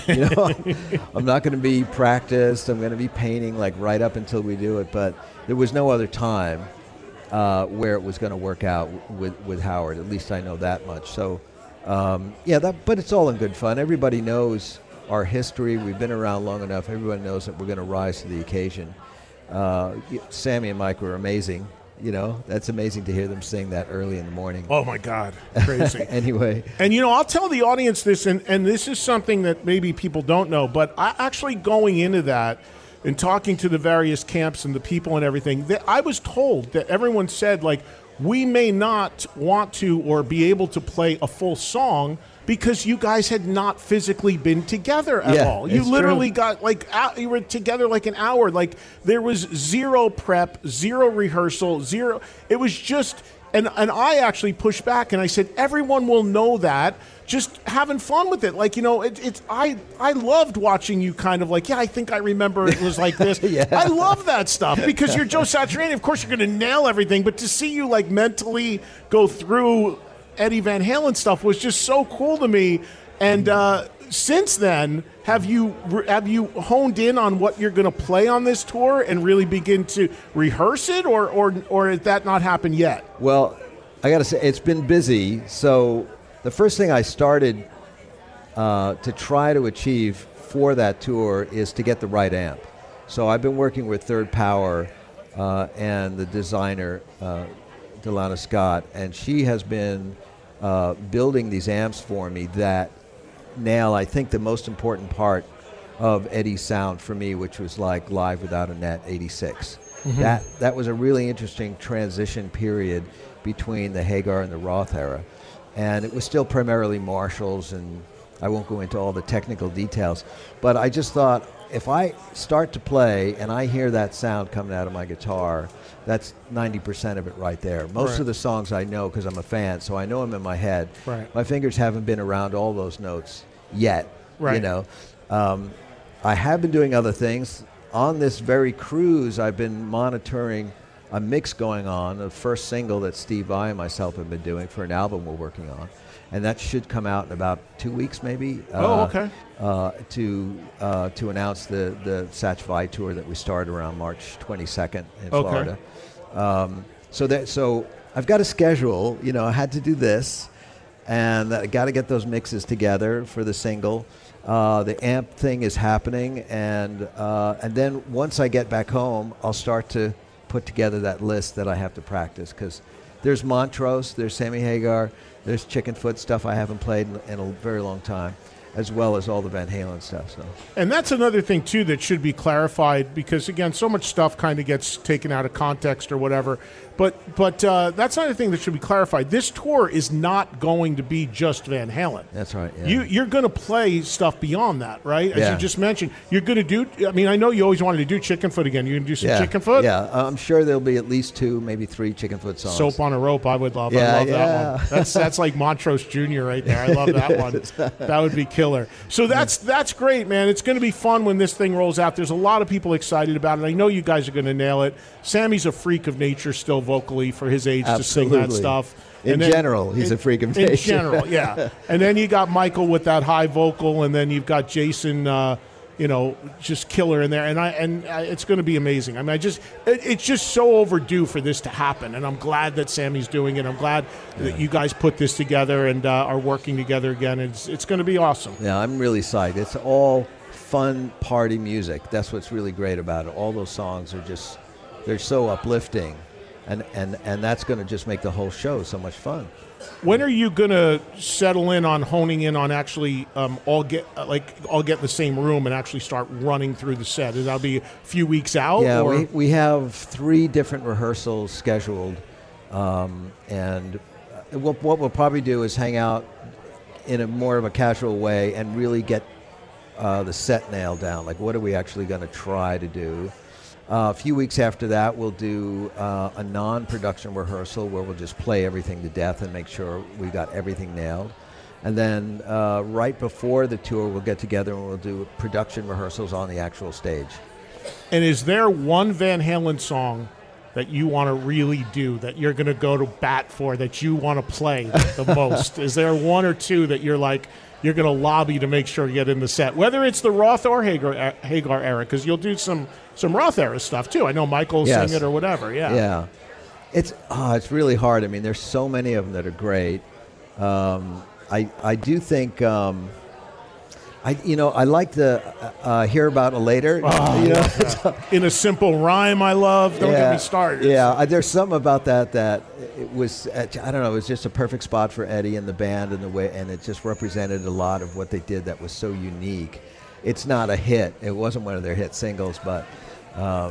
I'm not going to be practiced. I'm going to be painting right up until we do it. But there was no other time where it was going to work out with Howard. At least I know that much. So, but it's all in good fun. Everybody knows our history. We've been around long enough. Everybody knows that we're going to rise to the occasion. Sammy and Mike were amazing. That's amazing to hear them sing that early in the morning. Oh, my God. Crazy. Anyway. And, I'll tell the audience this, and this is something that maybe people don't know, but I actually going into that and talking to the various camps and the people and everything, I was told that everyone said, we may not want to or be able to play a full song because you guys had not physically been together at Yeah, all. You it's literally true. got like you were together like an hour. Like there was zero prep, zero rehearsal, zero. It was just, and I actually pushed back and I said, everyone will know that. Just having fun with it. Like, I loved watching you kind of like, I think I remember it was like this. Yeah. I love that stuff because you're Joe Satriani. Of course, you're going to nail everything, but to see you like mentally go through Eddie Van Halen stuff was just so cool to me. And since then, have you honed in on what you're going to play on this tour and really begin to rehearse it, or has that not happened yet? Well, I got to say, it's been busy. So the first thing I started to try to achieve for that tour is to get the right amp. So I've been working with Third Power and the designer, Delana Scott, and she has been building these amps for me that nail, I think, the most important part of Eddie's sound for me, which was like Live Without a Net 86. Mhm. That was a really interesting transition period between the Hagar and the Roth era. And it was still primarily Marshalls, and I won't go into all the technical details. But I just thought, if I start to play and I hear that sound coming out of my guitar, that's 90% of it right there. Most Right. of the songs I know because I'm a fan, so I know them in my head. Right. My fingers haven't been around all those notes yet. Right. I have been doing other things. On this very cruise, I've been monitoring a mix going on, the first single that Steve Vai and myself have been doing for an album we're working on. And that should come out in about 2 weeks, maybe. Okay. To announce the Satch Vai tour that we start around March 22nd in Okay. Florida. So I've got a schedule. I had to do this, and I got to get those mixes together for the single. The amp thing is happening, and then once I get back home, I'll start to put together that list that I have to practice, because there's Montrose, there's Sammy Hagar, there's Chickenfoot stuff I haven't played in a very long time, as well as all the Van Halen stuff. So. And that's another thing, too, that should be clarified because, again, so much stuff kind of gets taken out of context or whatever. But that's another thing that should be clarified. This tour is not going to be just Van Halen. That's right. Yeah. You're going to play stuff beyond that, right? As Yeah. you just mentioned. You're going to do, I know you always wanted to do Chickenfoot again. You're going to do some Chickenfoot? Yeah, I'm sure there'll be at least 2, maybe 3 Chickenfoot songs. Soap on a Rope, I would love. Yeah, I love yeah. that one. That's like Montrose Jr. right there. I love that one. That would be killer. So that's great, man. It's going to be fun when this thing rolls out. There's a lot of people excited about it. I know you guys are going to nail it. Sammy's a freak of nature still vocally for his age to sing that Absolutely. stuff. In And then- general, he's a freak of nature. In general, yeah. And then you got Michael with that high vocal, and then you've got Jason, just killer in there. And it's going to be amazing. I mean, it's just so overdue for this to happen. And I'm glad that Sammy's doing it. I'm glad that you guys put this together and are working together again. It's going to be awesome. Yeah, I'm really psyched. It's all fun party music. That's what's really great about it. All those songs are they're so uplifting. And that's going to just make the whole show so much fun. When are you going to settle in on honing in on actually all get in the same room and actually start running through the set? That'll be a few weeks out? Yeah, or? we have 3 different rehearsals scheduled. And what we'll probably do is hang out in a more of a casual way and really get the set nailed down. Like, what are we actually going to try to do? A few weeks after that, we'll do a non-production rehearsal where we'll just play everything to death and make sure we got everything nailed. And then right before the tour, we'll get together and we'll do production rehearsals on the actual stage. And is there one Van Halen song that you want to really do, that you're going to go to bat for, that you want to play the most? Is there 1 or 2 that you're like, you're going to lobby to make sure you get in the set, whether it's the Roth or Hagar era, because you'll do some Roth era stuff too. I know Michael will sing it or whatever. Yeah. It's really hard. I mean, there's so many of them that are great. I do think I like to hear about it later. In a simple rhyme, I love. Don't get me started. Yeah, there's something about that it was. I don't know. It was just a perfect spot for Eddie and the band and the way, and it just represented a lot of what they did that was so unique. It's not a hit. It wasn't one of their hit singles, but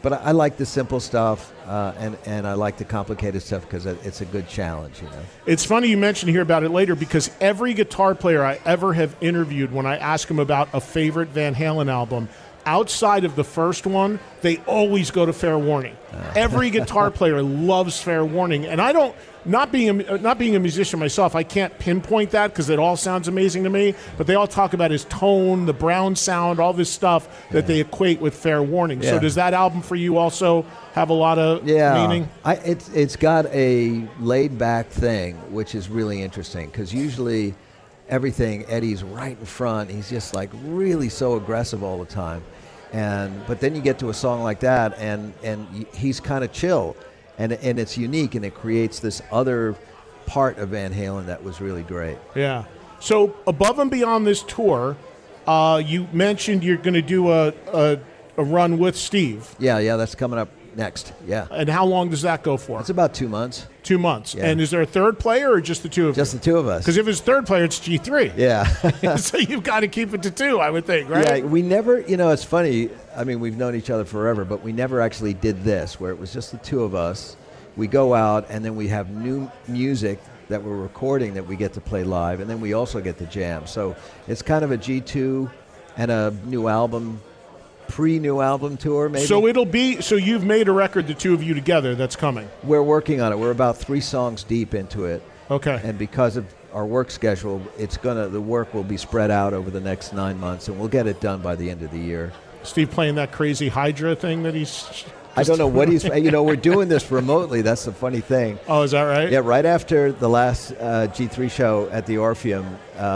but I like the simple stuff, and I like the complicated stuff because it's a good challenge, you know. It's funny you mention here about it later because every guitar player I ever have interviewed, when I ask them about a favorite Van Halen album, outside of the first one, they always go to Fair Warning. Every guitar player loves Fair Warning, and I don't. Not being a musician myself, I can't pinpoint that because it all sounds amazing to me. But they all talk about his tone, the Brown sound, all this stuff that they equate with Fair Warning. Yeah. So does that album for you also have a lot of meaning? It's got a laid back thing, which is really interesting because usually everything Eddie's right in front. He's just like really so aggressive all the time, but then you get to a song like that, and he's kind of chill. And it's unique, and it creates this other part of Van Halen that was really great. Yeah. So above and beyond this tour, you mentioned you're going to do a run with Steve. Yeah, that's coming up next. Yeah. And how long does that go for? It's about 2 months. 2 months. Yeah. And is there a third player or just the two of you? Just the two of us. Because if it's third player, it's G3. Yeah. So you've got to keep it to two, I would think, right? Yeah, we never, it's funny. I mean, we've known each other forever, but we never actually did this, where it was just the two of us. We go out, and then we have new music that we're recording that we get to play live, and then we also get to jam. So it's kind of a G2 and a new album, pre-new album tour, maybe. So you've made a record, the two of you together, that's coming. We're working on it. We're about 3 songs deep into it. Okay. And because of our work schedule, the work will be spread out over the next 9 months, and we'll get it done by the end of the year. Steve playing that crazy Hydra thing that he's... I don't know what he's... we're doing this remotely. That's the funny thing. Oh, is that right? Yeah, right after the last G3 show at the Orpheum,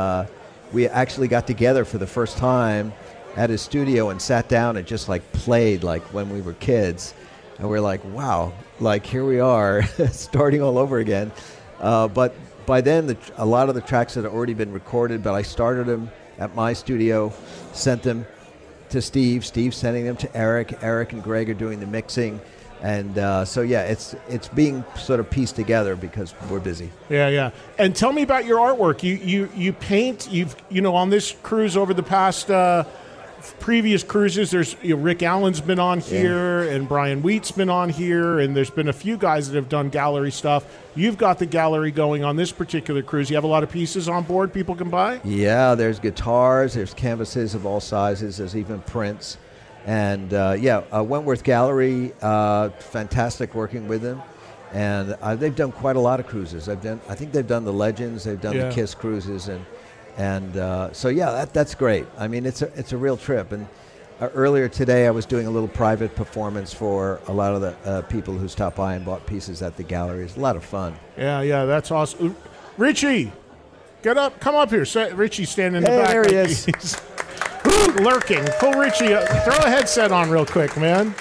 we actually got together for the first time at his studio and sat down and just played like when we were kids. And we're like, wow, here we are starting all over again. But by then, a lot of the tracks had already been recorded, but I started them at my studio, sent them to Steve sending them to Eric and Greg are doing the mixing, and it's being sort of pieced together because we're busy. Yeah. And tell me about your artwork. You paint. You've on this cruise over the past previous cruises. There's Rick Allen's been on here, and Brian Wheat's been on here, and there's been a few guys that have done gallery stuff. You've got the gallery going on this particular cruise. You have a lot of pieces on board people can buy? Yeah, there's guitars, there's canvases of all sizes, there's even prints. And Wentworth Gallery, fantastic working with them. And they've done quite a lot of cruises. I think they've done the Legends, they've done the Kiss cruises, and that's great. I mean, it's a real trip. And earlier today, I was doing a little private performance for a lot of the people who stopped by and bought pieces at the gallery. It's a lot of fun. Yeah, that's awesome. Richie, get up, come up here. Richie's standing in the back. There he is. He's lurking. Pull Richie up. Throw a headset on real quick, man.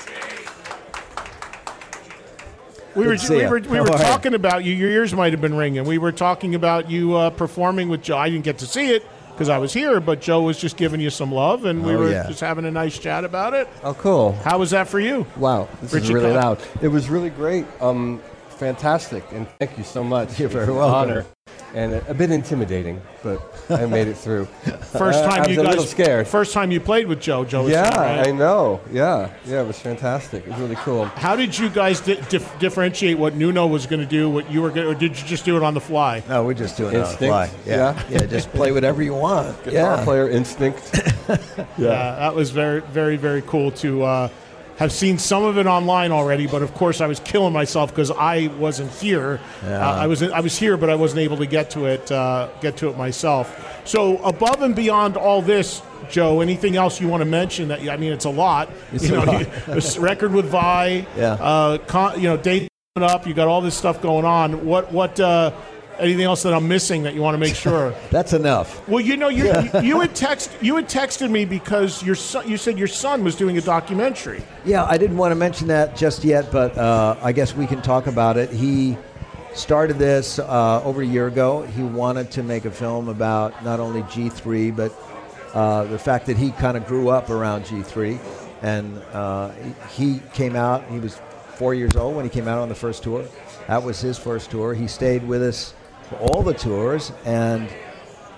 We were talking about you. Your ears might have been ringing. We were talking about you performing with Joe. I didn't get to see it because I was here, but Joe was just giving you some love, and we were just having a nice chat about it. Oh, cool. How was that for you? Wow, this is really loud. It was really great. Fantastic, and thank you so much. You're very welcome. Honor. And a bit intimidating, but I made it through. First time I was you a guys little scared. First time you played with Joe. Joe was yeah, there, right? I know. Yeah, it was fantastic. It was really cool. How did you guys differentiate what Nuno was going to do, what you were going, or did you just do it on the fly? No, we're just doing Instinct. it on the fly. Yeah, just play whatever you want. Guitar player instinct. Yeah, that was very, very, very cool to have seen some of it online already, but of course I was killing myself because I wasn't here. Yeah. I was here, but I wasn't able to get to it myself. So above and beyond all this, Joe, anything else you want to mention? That it's a lot. This record with Vi. Yeah. Date coming up. You got all this stuff going on. What? Anything else that I'm missing that you want to make sure? That's enough. Well, you had texted me because you said your son was doing a documentary. Yeah, I didn't want to mention that just yet, but I guess we can talk about it. He started this over a year ago. He wanted to make a film about not only G3, but the fact that he kind of grew up around G3. And he came out, he was 4 years old when he came out on the first tour. That was his first tour. He stayed with us for all the tours, and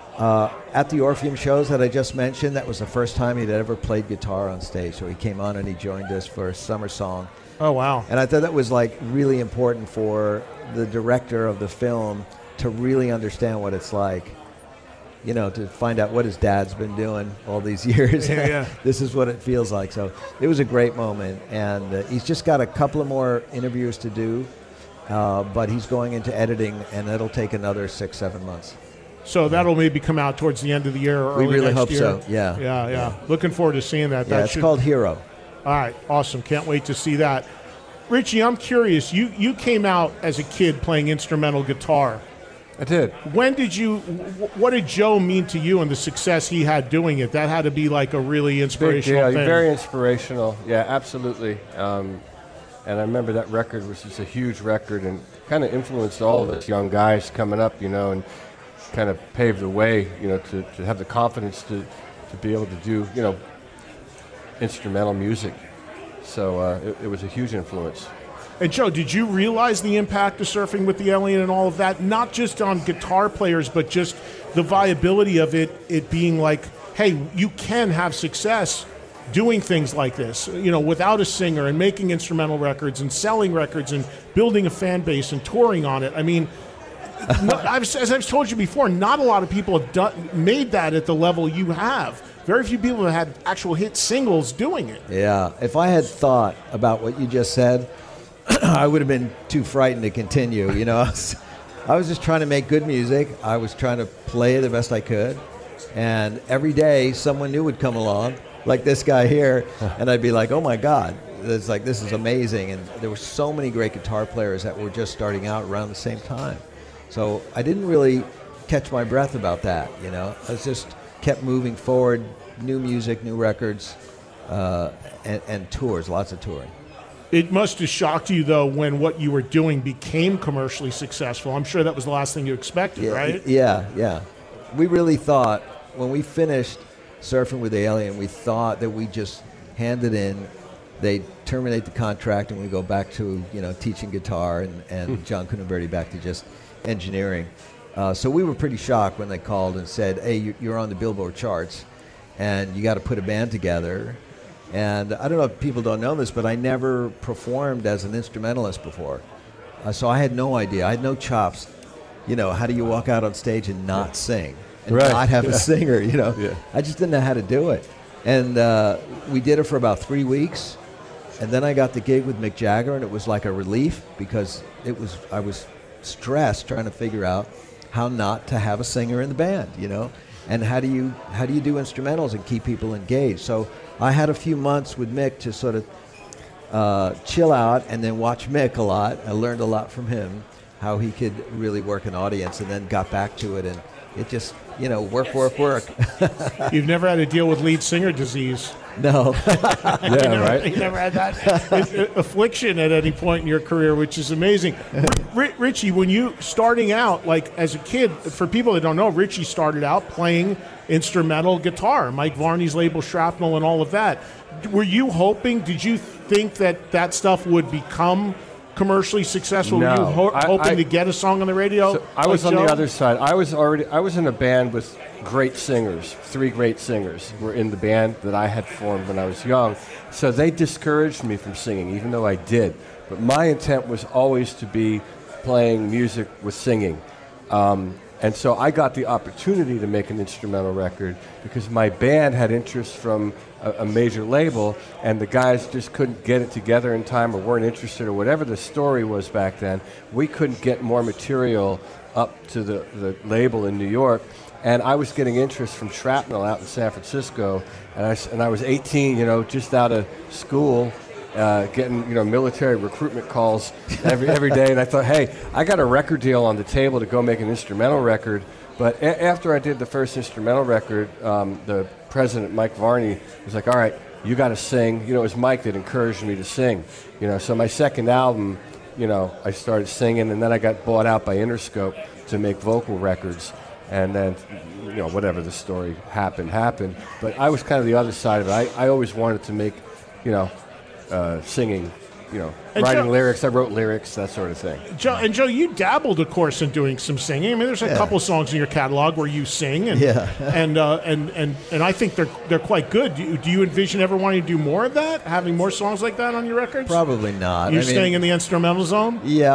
At the Orpheum shows that I just mentioned, that was the first time he'd ever played guitar on stage. So he came on and he joined us for a summer song. Oh, wow. And I thought that was like really important for the director of the film to really understand what it's like, you know, to find out what his dad's been doing all these years. Yeah. This is what it feels like. So it was a great moment. And he's just got a couple of more interviews to do, but he's going into editing, and it'll take another 6-7 months. So that'll maybe come out towards the end of the year or We early really next hope year. so, yeah. Yeah. Looking forward to seeing that. Yeah, it's called Hero. All right, awesome. Can't wait to see that. Richie, I'm curious. You came out as a kid playing instrumental guitar. I did. When did you? What did Joe mean to you and the success he had doing it? That had to be like a really inspirational Big deal. thing. Very inspirational. Yeah, absolutely. And I remember that record was just a huge record and kind of influenced all of us young guys coming up, you know, and kind of paved the way, you know, to have the confidence to be able to do, you know, instrumental music. So it was a huge influence. And Joe, did you realize the impact of Surfing with the Alien and all of that? Not just on guitar players, but just the viability of it being like, hey, you can have success doing things like this, you know, without a singer and making instrumental records and selling records and building a fan base and touring on it. I mean, as I've told you before, not a lot of people have made that at the level you have. Very few people have had actual hit singles doing it. Yeah. If I had thought about what you just said, I would have been too frightened to continue. You know, I was just trying to make good music. I was trying to play the best I could. And every day someone new would come along, like this guy here, and I'd be like, oh my God, it's like, this is amazing. And there were so many great guitar players that were just starting out around the same time. So I didn't really catch my breath about that, you know. I just kept moving forward, new music, new records, and tours, lots of touring. It must have shocked you, though, when what you were doing became commercially successful. I'm sure that was the last thing you expected, right? Yeah. We really thought, when we finished Surfing with the Alien, we thought that we just hand it in, they'd terminate the contract, and we go back to, you know, teaching guitar, and John Cunaberti back to just engineering. So we were pretty shocked when they called and said, hey, you're on the Billboard charts, and you got to put a band together. And I don't know if people don't know this, but I never performed as an instrumentalist before. So I had no idea. I had no chops. You know, how do you walk out on stage and not sing? And not have a singer, you know? Yeah. I just didn't know how to do it. And we did it for about 3 weeks. And then I got the gig with Mick Jagger, and it was like a relief because I was stressed trying to figure out how not to have a singer in the band, you know? And how do you do instrumentals and keep people engaged? So I had a few months with Mick to sort of chill out and then watch Mick a lot. I learned a lot from him, how he could really work an audience, and then got back to it. And it just, you know, work. You've never had to deal with lead singer disease. No. You never had that affliction at any point in your career, which is amazing. Richie, when you starting out, like as a kid, for people that don't know, Richie started out playing instrumental guitar, Mike Varney's label Shrapnel and all of that. Were you hoping, did you think that stuff would become commercially successful? No. Were you hoping to get a song on the radio? So I was on the other side. I was in a band with great singers. 3 great singers were in the band that I had formed when I was young. So they discouraged me from singing, even though I did. But my intent was always to be playing music with singing. And so I got the opportunity to make an instrumental record because my band had interest from a major label, and the guys just couldn't get it together in time or weren't interested or whatever the story was back then. We couldn't get more material up to the label in New York. And I was getting interest from Shrapnel out in San Francisco, and I was 18, you know, just out of school, getting, you know, military recruitment calls every day. And I thought, hey, I got a record deal on the table to go make an instrumental record. But after I did the first instrumental record, the president, Mike Varney, was like, all right, you got to sing. You know, it was Mike that encouraged me to sing. You know, so my second album, you know, I started singing, and then I got bought out by Interscope to make vocal records. And then, you know, whatever the story happened. But I was kind of the other side of it. I always wanted to make, you know, singing And writing Joe- lyrics. I wrote lyrics, that sort of thing. Joe, you dabbled, of course, in doing some singing. I mean, there's a couple songs in your catalog where you sing, and and I think they're quite good. Do you envision ever wanting to do more of that, having more songs like that on your records? Probably not. You're staying in the instrumental zone. Yeah,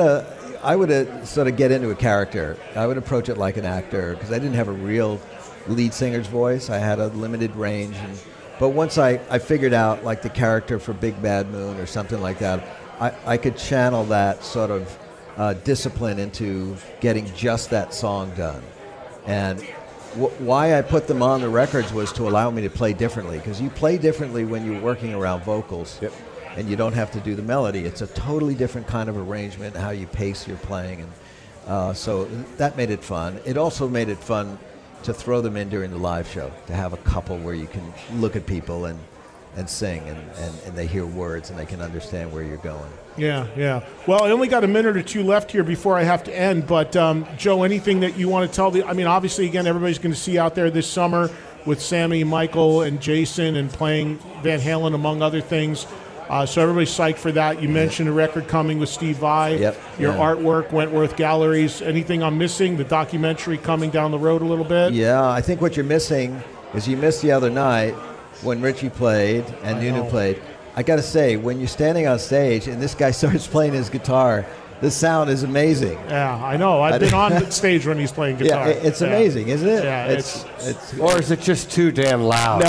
I would sort of get into a character. I would approach it like an actor because I didn't have a real lead singer's voice. I had a limited range, but once I figured out like the character for Big Bad Moon or something like that, I could channel that sort of discipline into getting just that song done. And why I put them on the records was to allow me to play differently, because you play differently when you're working around vocals. Yep. And you don't have to do the melody. It's a totally different kind of arrangement, how you pace your playing. And so that made it fun. It also made it fun to throw them in during the live show, to have a couple where you can look at people and sing, and they hear words and they can understand where you're going. Yeah. Well, I only got a minute or two left here before I have to end, but Joe, anything that you want to tell obviously, again, everybody's going to see you out there this summer with Sammy, Michael, and Jason, and playing Van Halen, among other things. So everybody's psyched for that. You mentioned a record coming with Steve Vai. Yep. Your artwork, Wentworth Galleries. Anything I'm missing? The documentary coming down the road a little bit? Yeah, I think what you're missing is you missed the other night when Richie played and Nunu played. I got to say, when you're standing on stage and this guy starts playing his guitar, the sound is amazing. Yeah, I know. I've been on stage when he's playing guitar. Yeah, it's amazing, isn't it? Yeah, it's or is it just too damn loud?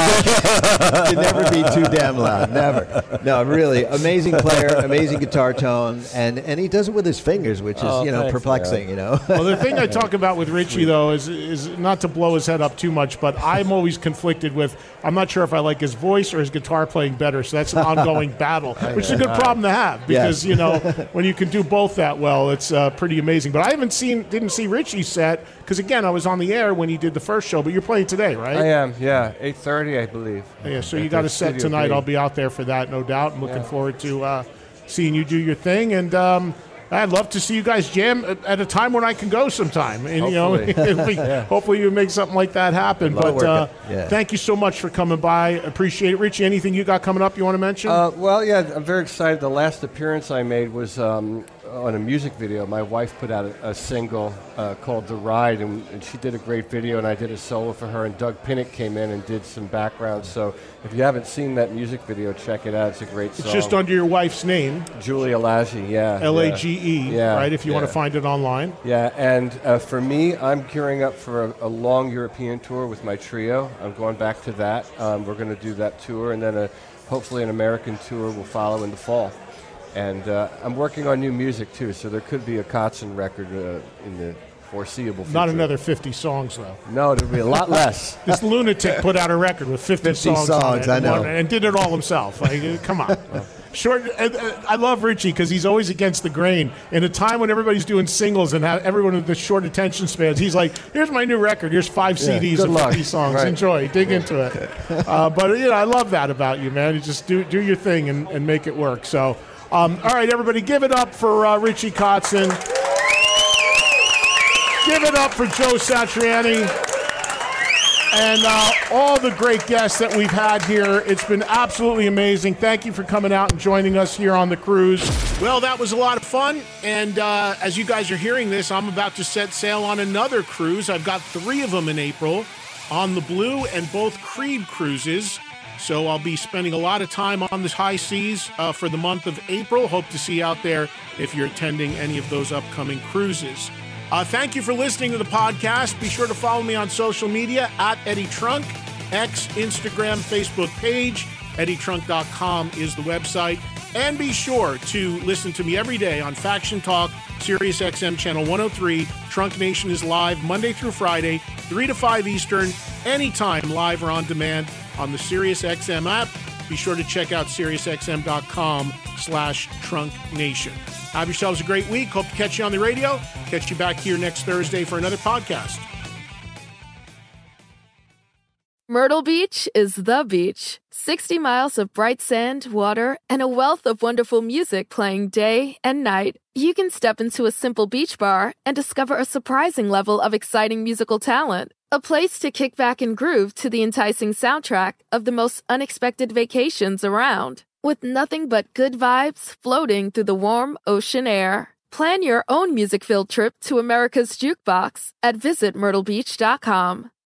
No, it can never be too damn loud. Never. No, really, amazing player, amazing guitar tone, and he does it with his fingers, which is perplexing. Well, the thing I talk about with Richie though is not to blow his head up too much, but I'm always conflicted with. I'm not sure if I like his voice or his guitar playing better, so that's an ongoing battle, which is a good problem to have because when you can do both that well, it's pretty amazing. But I didn't see Richie's set because again I was on the air when he did the first show. But you're playing today, right? I am. Yeah, 8:30, I believe. Yeah, so you got a set tonight. I'll be out there for that, no doubt. I'm looking forward to seeing you do your thing, and I'd love to see you guys jam at a time when I can go sometime. And hopefully. Hopefully you make something like that happen. But thank you so much for coming by. Appreciate it, Richie. Anything you got coming up you want to mention? I'm very excited. The last appearance I made was on a music video. My wife put out a single called The Ride, and she did a great video, and I did a solo for her, and Doug Pinnick came in and did some background. So if you haven't seen that music video, check it out. It's a great song. It's just under your wife's name. Julia Lage, Lage, right, if you want to find it online. Yeah, and for me, I'm gearing up for a long European tour with my trio. I'm going back to that. We're going to do that tour, and then hopefully an American tour will follow in the fall. And I'm working on new music, too, so there could be a Kotzen record in the foreseeable future. Not another 50 songs, though. No, there'll be a lot less. This lunatic put out a record with 50 songs on it, I know. and did it all himself. Come on. Short. I love Richie because he's always against the grain. In a time when everybody's doing singles and everyone with the short attention spans, he's like, "Here's my new record. Here's 5 CDs of 50 songs. Right. Enjoy, dig into it." But I love that about you, man. You just do your thing and make it work. So. All right, everybody, give it up for Richie Kotzen. Give it up for Joe Satriani. And all the great guests that we've had here. It's been absolutely amazing. Thank you for coming out and joining us here on the cruise. Well, that was a lot of fun. And as you guys are hearing this, I'm about to set sail on another cruise. I've got 3 of them in April on the Blue and both Creed cruises. So I'll be spending a lot of time on the high seas for the month of April. Hope to see you out there if you're attending any of those upcoming cruises. Thank you for listening to the podcast. Be sure to follow me on social media at Eddie Trunk, X, Instagram, Facebook page. EddieTrunk.com is the website. And be sure to listen to me every day on Faction Talk, Sirius XM Channel 103. Trunk Nation is live Monday through Friday, 3 to 5 Eastern, anytime live or on demand on the Sirius XM app. Be sure to check out SiriusXM.com/Trunk Nation. Have yourselves a great week. Hope to catch you on the radio. Catch you back here next Thursday for another podcast. Myrtle Beach is the beach. 60 miles of bright sand, water, and a wealth of wonderful music playing day and night. You can step into a simple beach bar and discover a surprising level of exciting musical talent. A place to kick back and groove to the enticing soundtrack of the most unexpected vacations around. with nothing but good vibes floating through the warm ocean air. Plan your own music-filled trip to America's Jukebox at visitmyrtlebeach.com.